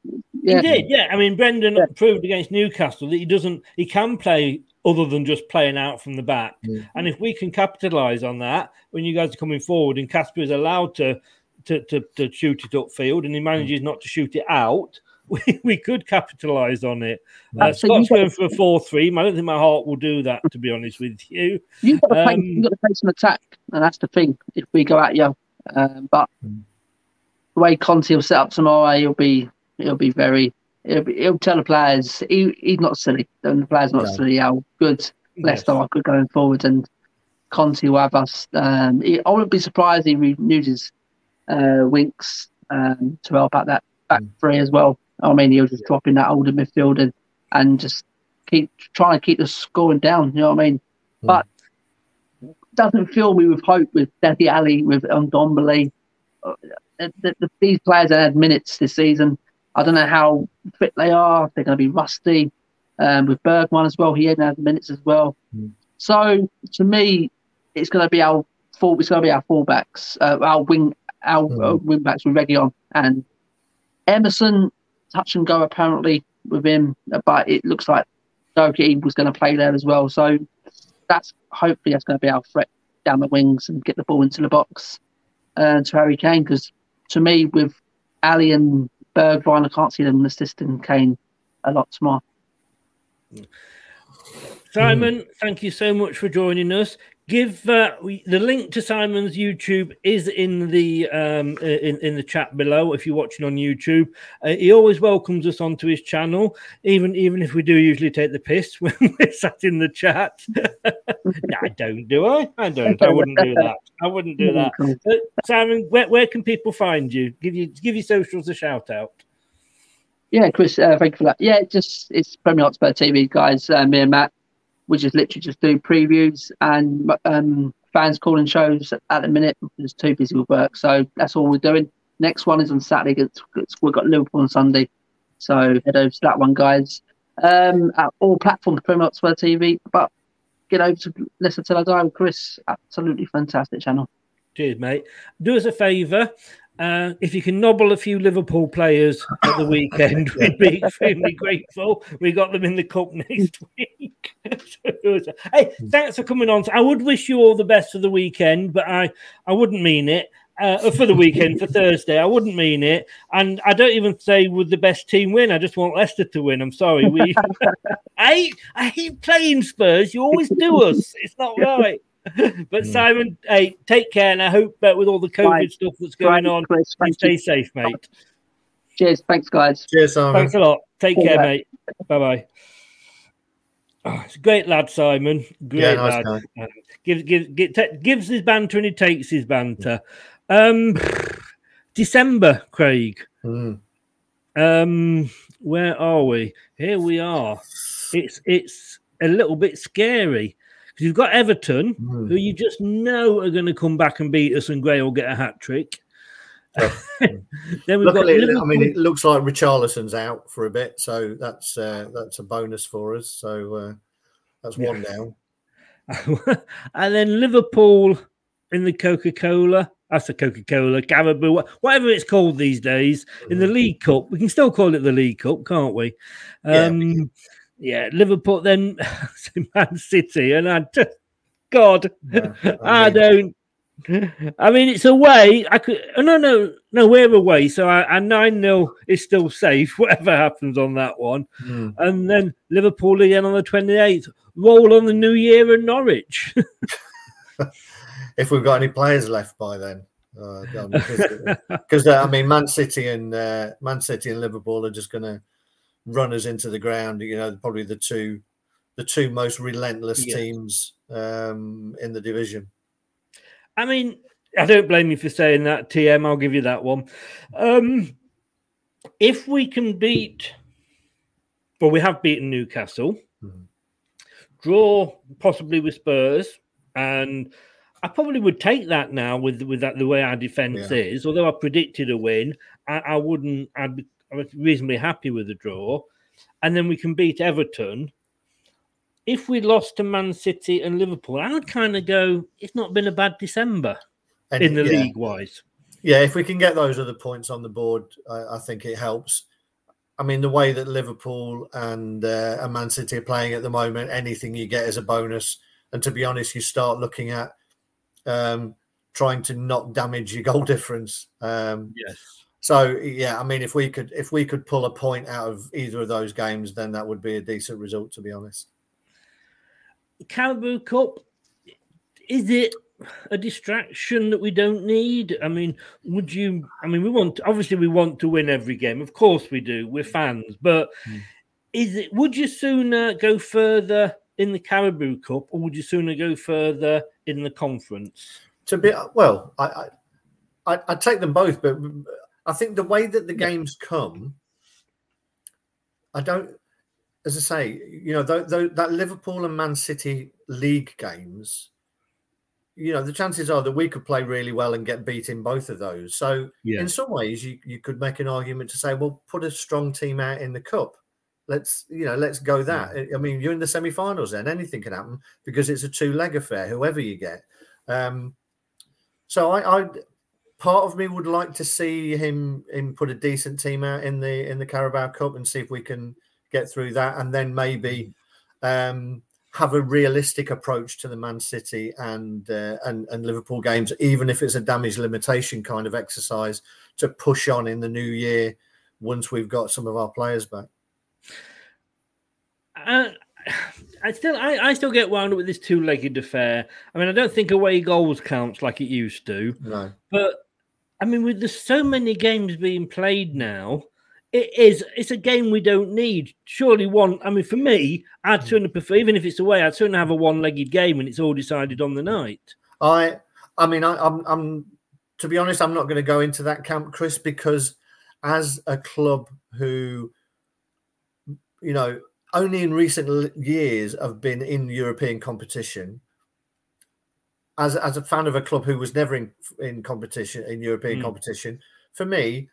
[SPEAKER 10] Yeah.
[SPEAKER 7] He did, yeah. I mean, Brendan yeah. proved against Newcastle that he doesn't, he can play other than just playing out from the back. Mm-hmm. And if we can capitalise on that, when you guys are coming forward and Casper is allowed to to, to, to shoot it upfield and he manages mm-hmm. not to shoot it out, we, we could capitalise on it. Uh, so Scott's going for a four three. I don't think my heart will do that, to be honest with you.
[SPEAKER 10] You've got to play, um, you've got to play some attack, and that's the thing, if we go out young. Um, but mm-hmm. the way Conte will set up tomorrow, he'll be he'll be very he'll, be, he'll tell the players he, he's not silly. The players not no. silly how good Leicester yes. are good going forward, and Conte will have us. Um, he, I wouldn't be surprised if he renewed his uh, Winks um, to help out that back mm. three as well. I mean, he'll just drop in that older midfield and, and just keep trying to keep the scoring down. You know what I mean? Mm. But doesn't fill me with hope with Dele Alli, with Ndombele. Uh, the, the, the, these players have had minutes this season. I don't know how fit they are. If they're going to be rusty. Um, with Bergman as well, he hadn't had minutes as well. Mm. So to me, it's going to be our full. It's going to be our fullbacks, uh, our wing, our mm. uh, wing backs with Reguilon and Emerson. Touch and go apparently with him, but it looks like Doherty was going to play there as well. So that's hopefully that's going to be our threat down the wings and get the ball into the box uh, to Harry Kane. Because to me, with Ali and Bergwijn, I can't see them assisting Kane a lot tomorrow.
[SPEAKER 7] Simon, thank you so much for joining us. Give uh, we, the link to Simon's YouTube is in the um, in in the chat below. If you're watching on YouTube, uh, he always welcomes us onto his channel, even even if we do usually take the piss when we're sat in the chat. No, I don't, do I? I don't. I wouldn't do that. I wouldn't do that. Uh, Simon, where where can people find you? Give you give your socials a shout out.
[SPEAKER 10] Yeah, Chris, uh, thank you for that. Yeah, just it's Premier Hotspur T V, guys. Uh, me and Matt. We just literally just do previews and um, fans calling shows at the minute. We're just too busy with work, so that's all we're doing. Next one is on Saturday. It's, it's, we've got Liverpool on Sunday, so head over to that one, guys. Um, at all platforms, Premier Hotspur T V. But get over to Listen Till I Die with Chris. Absolutely fantastic channel.
[SPEAKER 7] Cheers, mate. Do us a favour. Uh, if you can nobble a few Liverpool players at the weekend, we'd be extremely grateful. We got them in the cup next week. Hey, thanks for coming on. I would wish you all the best for the weekend, but I, I wouldn't mean it. Uh, for the weekend, for Thursday, I wouldn't mean it. And I don't even say would the best team win. I just want Leicester to win. I'm sorry. We, I, hate, I hate playing Spurs. You always do us. It's not right. But Simon, hey, take care, and I hope that with all the COVID right. stuff that's going right, on, Chris, you stay you. safe, mate.
[SPEAKER 10] Cheers, thanks, guys.
[SPEAKER 11] Cheers, Simon.
[SPEAKER 7] Thanks a lot. Take Cheers, care, mate. Bye bye. Oh, it's a great lad, Simon. Great yeah, nice lad. Uh, gives gives gives gives his banter and he takes his banter. Um, December, Craig. Mm. Um, where are we? Here we are. It's it's a little bit scary. You've got Everton, mm. who you just know are going to come back and beat us, and Gray will get a hat trick.
[SPEAKER 11] Yeah. Then we've Luckily, got I mean, it looks like Richarlison's out for a bit, so that's uh, that's a bonus for us. So uh, that's one yeah.
[SPEAKER 7] down. And then Liverpool in the Coca-Cola. That's the Coca-Cola, Carabao, whatever it's called these days. Mm. In the League Cup, we can still call it the League Cup, can't we? Um, yeah. Yeah, Liverpool, then Man City, and I just, God, yeah, I, mean, I don't. I mean, it's away. I could. No, no, no. We're away, so I, I nine nil is still safe. Whatever happens on that one, mm. and then Liverpool again on the twenty eighth. Roll on the New Year in Norwich.
[SPEAKER 11] If we've got any players left by then, because uh, uh, I mean, Man City and uh, Man City and Liverpool are just going to runners into the ground. You know, probably the two the two most relentless yeah. teams um in the division.
[SPEAKER 7] I mean, I don't blame you for saying that, T M. I'll give you that one. Um if we can beat, well, we have beaten Newcastle, mm-hmm. draw possibly with Spurs, and I probably would take that now with with that the way our defence yeah. is. Although I predicted a win, I, I wouldn't. I'd be I was reasonably happy with the draw, and then we can beat Everton. If we lost to Man City and Liverpool, I would kind of go, it's not been a bad December and, in the yeah. league-wise.
[SPEAKER 11] Yeah, if we can get those other points on the board, I, I think it helps. I mean, the way that Liverpool and, uh, and Man City are playing at the moment, anything you get is a bonus. And to be honest, you start looking at um, trying to not damage your goal difference. Um,
[SPEAKER 7] yes.
[SPEAKER 11] So yeah, I mean, if we could if we could pull a point out of either of those games, then that would be a decent result, to be honest.
[SPEAKER 7] Carabao Cup, is it a distraction that we don't need? I mean, would you? I mean, we want obviously we want to win every game, of course we do. We're fans, but mm. is it? Would you sooner go further in the Carabao Cup, or would you sooner go further in the conference?
[SPEAKER 11] To be well, I I I take them both, but I think the way that the yeah. games come, I don't. As I say, you know, th- th- that Liverpool and Man City league games, you know, the chances are that we could play really well and get beat in both of those. So yeah. in some ways, you, you could make an argument to say, well, put a strong team out in the cup. Let's, you know, let's go that. Yeah. I mean, you're in the semi-finals then. Anything can happen because it's a two-leg affair, whoever you get. Um, so I, I, part of me would like to see him, him put a decent team out in the in the Carabao Cup and see if we can get through that, and then maybe um, have a realistic approach to the Man City and, uh, and and Liverpool games, even if it's a damage limitation kind of exercise to push on in the new year once we've got some of our players back.
[SPEAKER 7] Uh, I still, I, I still get wound up with this two-legged affair. I mean, I don't think away goals counts like it used to.
[SPEAKER 11] No,
[SPEAKER 7] but I mean, with there's so many games being played now. It is. It's a game we don't need. Surely one. I mean, for me, I'd sooner prefer, even if it's away, I'd sooner have a one-legged game and it's all decided on the night.
[SPEAKER 11] I, I mean, I, I'm, I'm. To be honest, I'm not going to go into that camp, Chris, because as a club who, you know, only in recent years have been in European competition. As as a fan of a club who was never in in competition in European mm. competition, for me.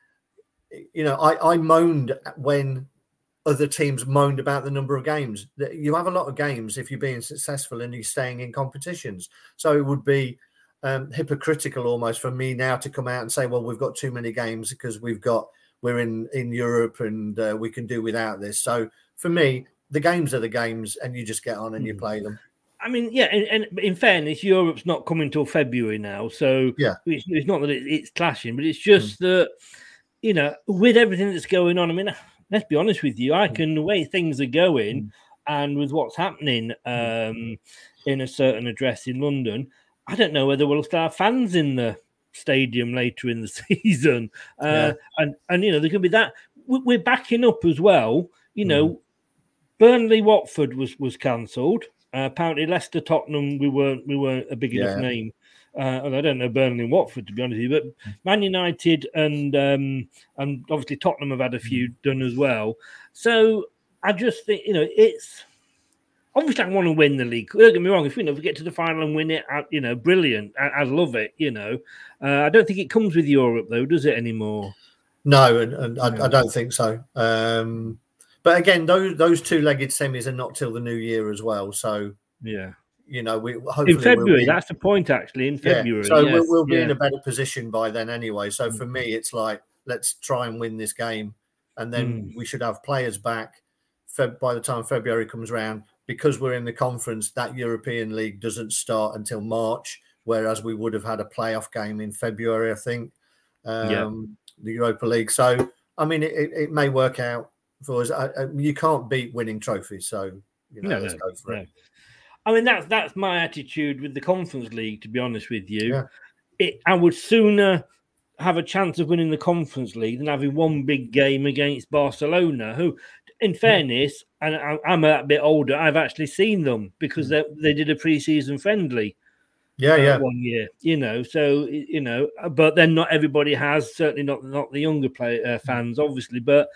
[SPEAKER 11] You know, I, I moaned when other teams moaned about the number of games. You have a lot of games if you're being successful and you're staying in competitions. So it would be um, hypocritical almost for me now to come out and say, well, we've got too many games because we've got we're in, in Europe and uh, we can do without this. So for me, the games are the games and you just get on and mm. you play them.
[SPEAKER 7] I mean, yeah, and, and in fairness, Europe's not coming till February now. So
[SPEAKER 11] yeah.
[SPEAKER 7] it's, it's not that it, it's clashing, but it's just mm. that, you know, with everything that's going on, I mean, let's be honest with you, I can, the way things are going mm. and with what's happening um, in a certain address in London, I don't know whether we'll still have fans in the stadium later in the season. Uh, yeah. and, and, you know, there can be that. We're backing up as well. You know, mm. Burnley-Watford was, was cancelled. Uh, apparently Leicester, Tottenham, we weren't, we weren't a big yeah. enough name. Uh, and I don't know Burnley and Watford, to be honest with you, but Man United and um, and obviously Tottenham have had a few done as well. So I just think, you know, it's obviously I want to win the league. Don't get me wrong, if, you know, if we get to the final and win it, I, you know, brilliant. I, I love it, you know. Uh, I don't think it comes with Europe, though, does it anymore?
[SPEAKER 11] No, and, and I, I don't think so. Um, but again, those those two-legged semis are not till the new year as well. So,
[SPEAKER 7] yeah.
[SPEAKER 11] You know, we hopefully
[SPEAKER 7] in February.
[SPEAKER 11] We'll be,
[SPEAKER 7] that's the point, actually. In February,
[SPEAKER 11] yeah. so
[SPEAKER 7] yes,
[SPEAKER 11] we'll, we'll be
[SPEAKER 7] yeah.
[SPEAKER 11] in a better position by then, anyway. So for me, it's like let's try and win this game, and then mm. we should have players back. Feb- by the time February comes around, because we're in the conference, that European League doesn't start until March, whereas we would have had a playoff game in February, I think. Um, yeah. The Europa League. So I mean, it, it may work out for us. I, I, you can't beat winning trophies, so you know,
[SPEAKER 7] no,
[SPEAKER 11] let's
[SPEAKER 7] no,
[SPEAKER 11] go for
[SPEAKER 7] no.
[SPEAKER 11] it.
[SPEAKER 7] I mean, that's that's my attitude with the Conference League, to be honest with you.
[SPEAKER 11] Yeah.
[SPEAKER 7] It, I would sooner have a chance of winning the Conference League than having one big game against Barcelona, who, in fairness, and I, I'm a bit older, I've actually seen them because they, they did a pre-season friendly
[SPEAKER 11] yeah, yeah.
[SPEAKER 7] Uh, one year, you know. So, you know, but then not everybody has, certainly not, not the younger play, uh, fans, obviously. But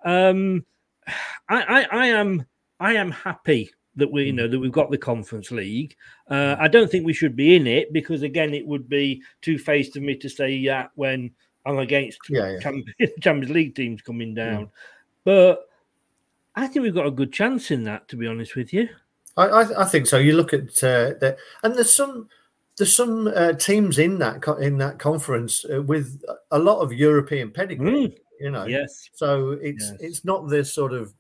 [SPEAKER 7] um, I, I, I am I am happy that we, you know, that we've got the Conference League. Uh, I don't think we should be in it because, again, it would be two-faced of me to say that when I'm against
[SPEAKER 11] yeah, yeah.
[SPEAKER 7] Champions, Champions League teams coming down.
[SPEAKER 11] Yeah.
[SPEAKER 7] But I think we've got a good chance in that, to be honest with you.
[SPEAKER 11] I, I, I think so. You look at uh, the, and there's some there's some uh, teams in that co- in that conference uh, with a lot of European pedigree.
[SPEAKER 7] Mm.
[SPEAKER 11] You know,
[SPEAKER 7] Yes.
[SPEAKER 11] So it's
[SPEAKER 7] Yes.
[SPEAKER 11] it's not this sort of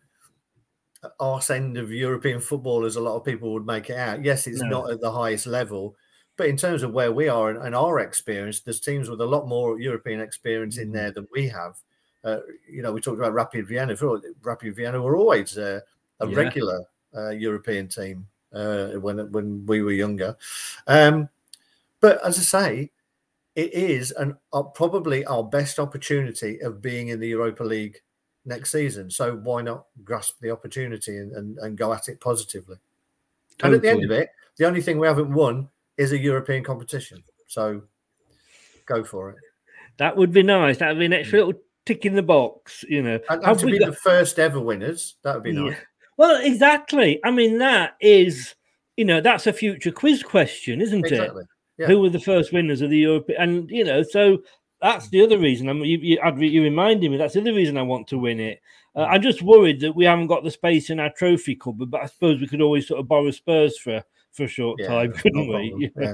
[SPEAKER 11] arse end of European football as a lot of people would make it out. Yes, it's
[SPEAKER 7] No.
[SPEAKER 11] not at the highest level, but in terms of where we are and, and our experience, there's teams with a lot more European experience in there than we have. Uh, you know, we talked about Rapid Vienna. Rapid Vienna were always uh, a
[SPEAKER 7] Yeah.
[SPEAKER 11] regular uh, European team uh, when when we were younger. Um, but as I say, it is an uh, probably our best opportunity of being in the Europa League next season. So why not grasp the opportunity and, and, and go at it positively?
[SPEAKER 7] Totally.
[SPEAKER 11] And at the end of it, the only thing we haven't won is a European competition. So go for it.
[SPEAKER 7] That would be nice. That would be an extra little tick in the box, you know.
[SPEAKER 11] And, and
[SPEAKER 7] Have
[SPEAKER 11] to
[SPEAKER 7] we
[SPEAKER 11] be
[SPEAKER 7] got-
[SPEAKER 11] the first ever winners, that would be nice.
[SPEAKER 7] Yeah. Well, exactly. I mean, that is, you know, that's a future quiz question, isn't
[SPEAKER 11] Exactly.
[SPEAKER 7] it?
[SPEAKER 11] Yeah.
[SPEAKER 7] Who were the first winners of the European? And, you know, so that's the other reason. I'm, you, you, I'd- you reminded me, that's the other reason I want to win it. Uh, I'm just worried that we haven't got the space in our trophy cupboard, but I suppose we could always sort of borrow Spurs for, for a short
[SPEAKER 11] Yeah,
[SPEAKER 7] time,
[SPEAKER 11] no
[SPEAKER 7] couldn't
[SPEAKER 11] problem.
[SPEAKER 7] we?
[SPEAKER 11] Yeah.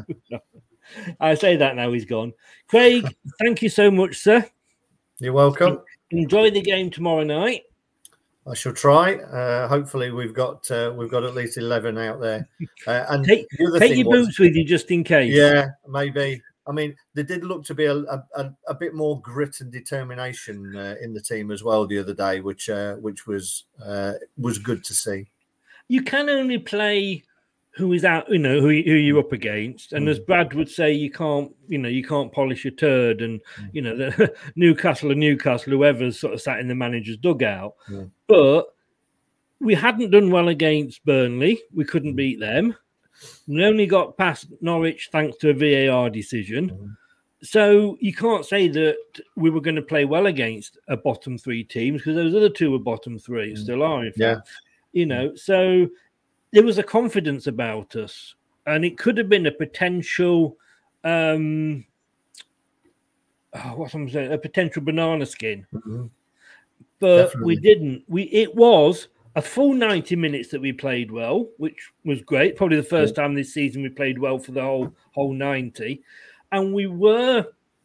[SPEAKER 7] I say that now he's gone. Craig, thank you so much, sir.
[SPEAKER 11] You're welcome.
[SPEAKER 7] Enjoy the game tomorrow night.
[SPEAKER 11] I shall try. Uh, hopefully, we've got uh, we've got at least eleven out there. Uh, and
[SPEAKER 7] Take,
[SPEAKER 11] the other
[SPEAKER 7] take
[SPEAKER 11] thing
[SPEAKER 7] your
[SPEAKER 11] was-
[SPEAKER 7] boots with you just in case.
[SPEAKER 11] Yeah, maybe. I mean, there did look to be a, a, a bit more grit and determination uh, in the team as well the other day, which uh, which was uh, was good to see.
[SPEAKER 7] You can only play who is out, you know, who, who you're up against. And as Brad would say, you can't, you know, you can't polish a turd. And, you know, the Newcastle or Newcastle, whoever's sort of sat in the manager's dugout.
[SPEAKER 11] Yeah.
[SPEAKER 7] But we hadn't done well against Burnley. We couldn't beat them. We only got past Norwich thanks to a V A R decision.
[SPEAKER 11] Mm-hmm.
[SPEAKER 7] So you can't say that we were going to play well against a bottom three teams because those other two were bottom three, still are. In fact.
[SPEAKER 11] Yeah.
[SPEAKER 7] You know, so there was a confidence about us, and it could have been a potential, um, oh, what's I'm saying, a potential banana skin,
[SPEAKER 11] Mhm.
[SPEAKER 7] but
[SPEAKER 11] Definitely.
[SPEAKER 7] we didn't. We it was a full ninety minutes that we played well, which was great. Probably the first time this season we played well for the whole whole ninety, and we were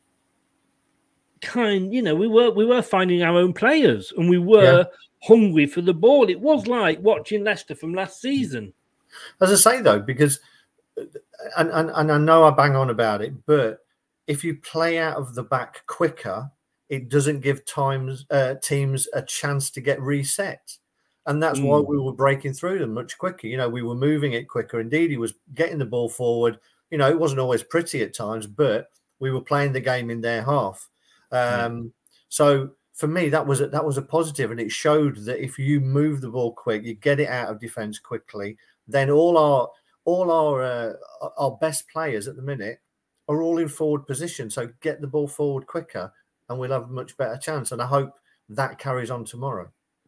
[SPEAKER 7] kind, you know, we were we were finding our own players, and we were hungry for the ball. It was like watching Leicester from last season.
[SPEAKER 11] As I say, though, because, and, and, and I know I bang on about it, but if you play out of the back quicker, it doesn't give times uh, teams a chance to get reset. And that's why
[SPEAKER 7] Mm.
[SPEAKER 11] we were breaking through them much quicker. You know, we were moving it quicker. Indeed, he was getting the ball forward. You know, it wasn't always pretty at times, but we were playing the game in their half. Um, So for me, that was a, that was a positive, and it showed that if you move the ball quick, you get it out of defence quickly, then all our all our uh, our best players at the minute are all in forward position. So get the ball forward quicker, and we'll have a much better chance. And I hope that carries on tomorrow.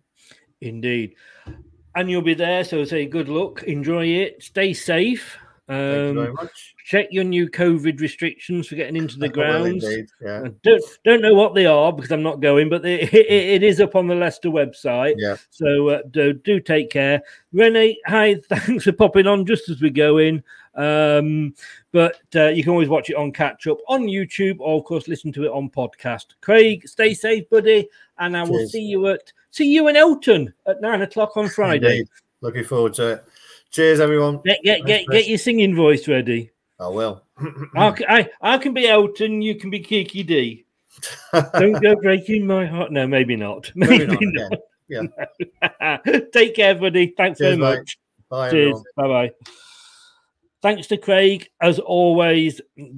[SPEAKER 7] Indeed. And you'll be there, so say good luck, enjoy it, stay safe. Um,
[SPEAKER 11] Thank you very much.
[SPEAKER 7] Check your new COVID restrictions for getting into the
[SPEAKER 11] I will
[SPEAKER 7] grounds.
[SPEAKER 11] indeed, yeah.
[SPEAKER 7] I don't don't know what they are because I'm not going, but they, it, it is up on the Leicester website.
[SPEAKER 11] Yeah.
[SPEAKER 7] So uh, do, do take care. Renee, hi, thanks for popping on just as we go in. Um, but uh, you can always watch it on catch up on YouTube, or of course listen to it on podcast. Craig, stay safe, buddy, and I will
[SPEAKER 11] Cheers.
[SPEAKER 7] see you at see you in Elton at nine o'clock on Friday.
[SPEAKER 11] Indeed. Looking forward to it. Cheers, everyone.
[SPEAKER 7] Get get
[SPEAKER 11] Thanks,
[SPEAKER 7] get,
[SPEAKER 11] Chris.
[SPEAKER 7] get your singing voice ready.
[SPEAKER 11] I will.
[SPEAKER 7] I, c- I, I can be Elton, you can be Kiki D. Don't go breaking my heart. No, maybe not.
[SPEAKER 11] Maybe
[SPEAKER 7] Maybe,
[SPEAKER 11] not
[SPEAKER 7] not.
[SPEAKER 11] again. Yeah.
[SPEAKER 7] Take care, buddy. Thanks
[SPEAKER 11] Cheers,
[SPEAKER 7] very
[SPEAKER 11] mate.
[SPEAKER 7] much.
[SPEAKER 11] Bye,
[SPEAKER 7] Cheers.
[SPEAKER 11] everyone.
[SPEAKER 7] Bye bye. Thanks to Craig, as always,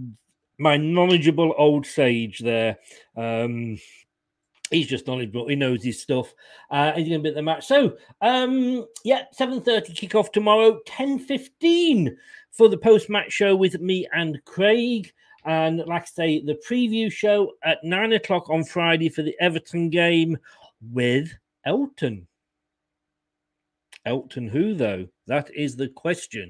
[SPEAKER 7] my knowledgeable old sage there. Um, he's just knowledgeable. He knows his stuff. Uh, he's going to be at the match. So, um, yeah, seven thirty kickoff tomorrow, ten fifteen for the post-match show with me and Craig. And like I say, the preview show at nine o'clock on Friday for the Everton game with Elton. Elton who, though? That is the question.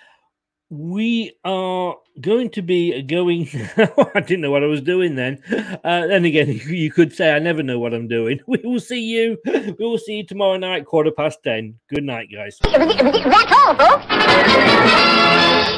[SPEAKER 7] We are going to be going. I didn't know what I was doing then. Uh, then again, you could say I never know what I'm doing. We will see you. We will see you tomorrow night, quarter past ten. Good night, guys.
[SPEAKER 12] That's all, folks.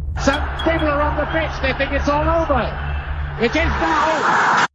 [SPEAKER 13] Some people are on the pitch, they think it's all over. It is now.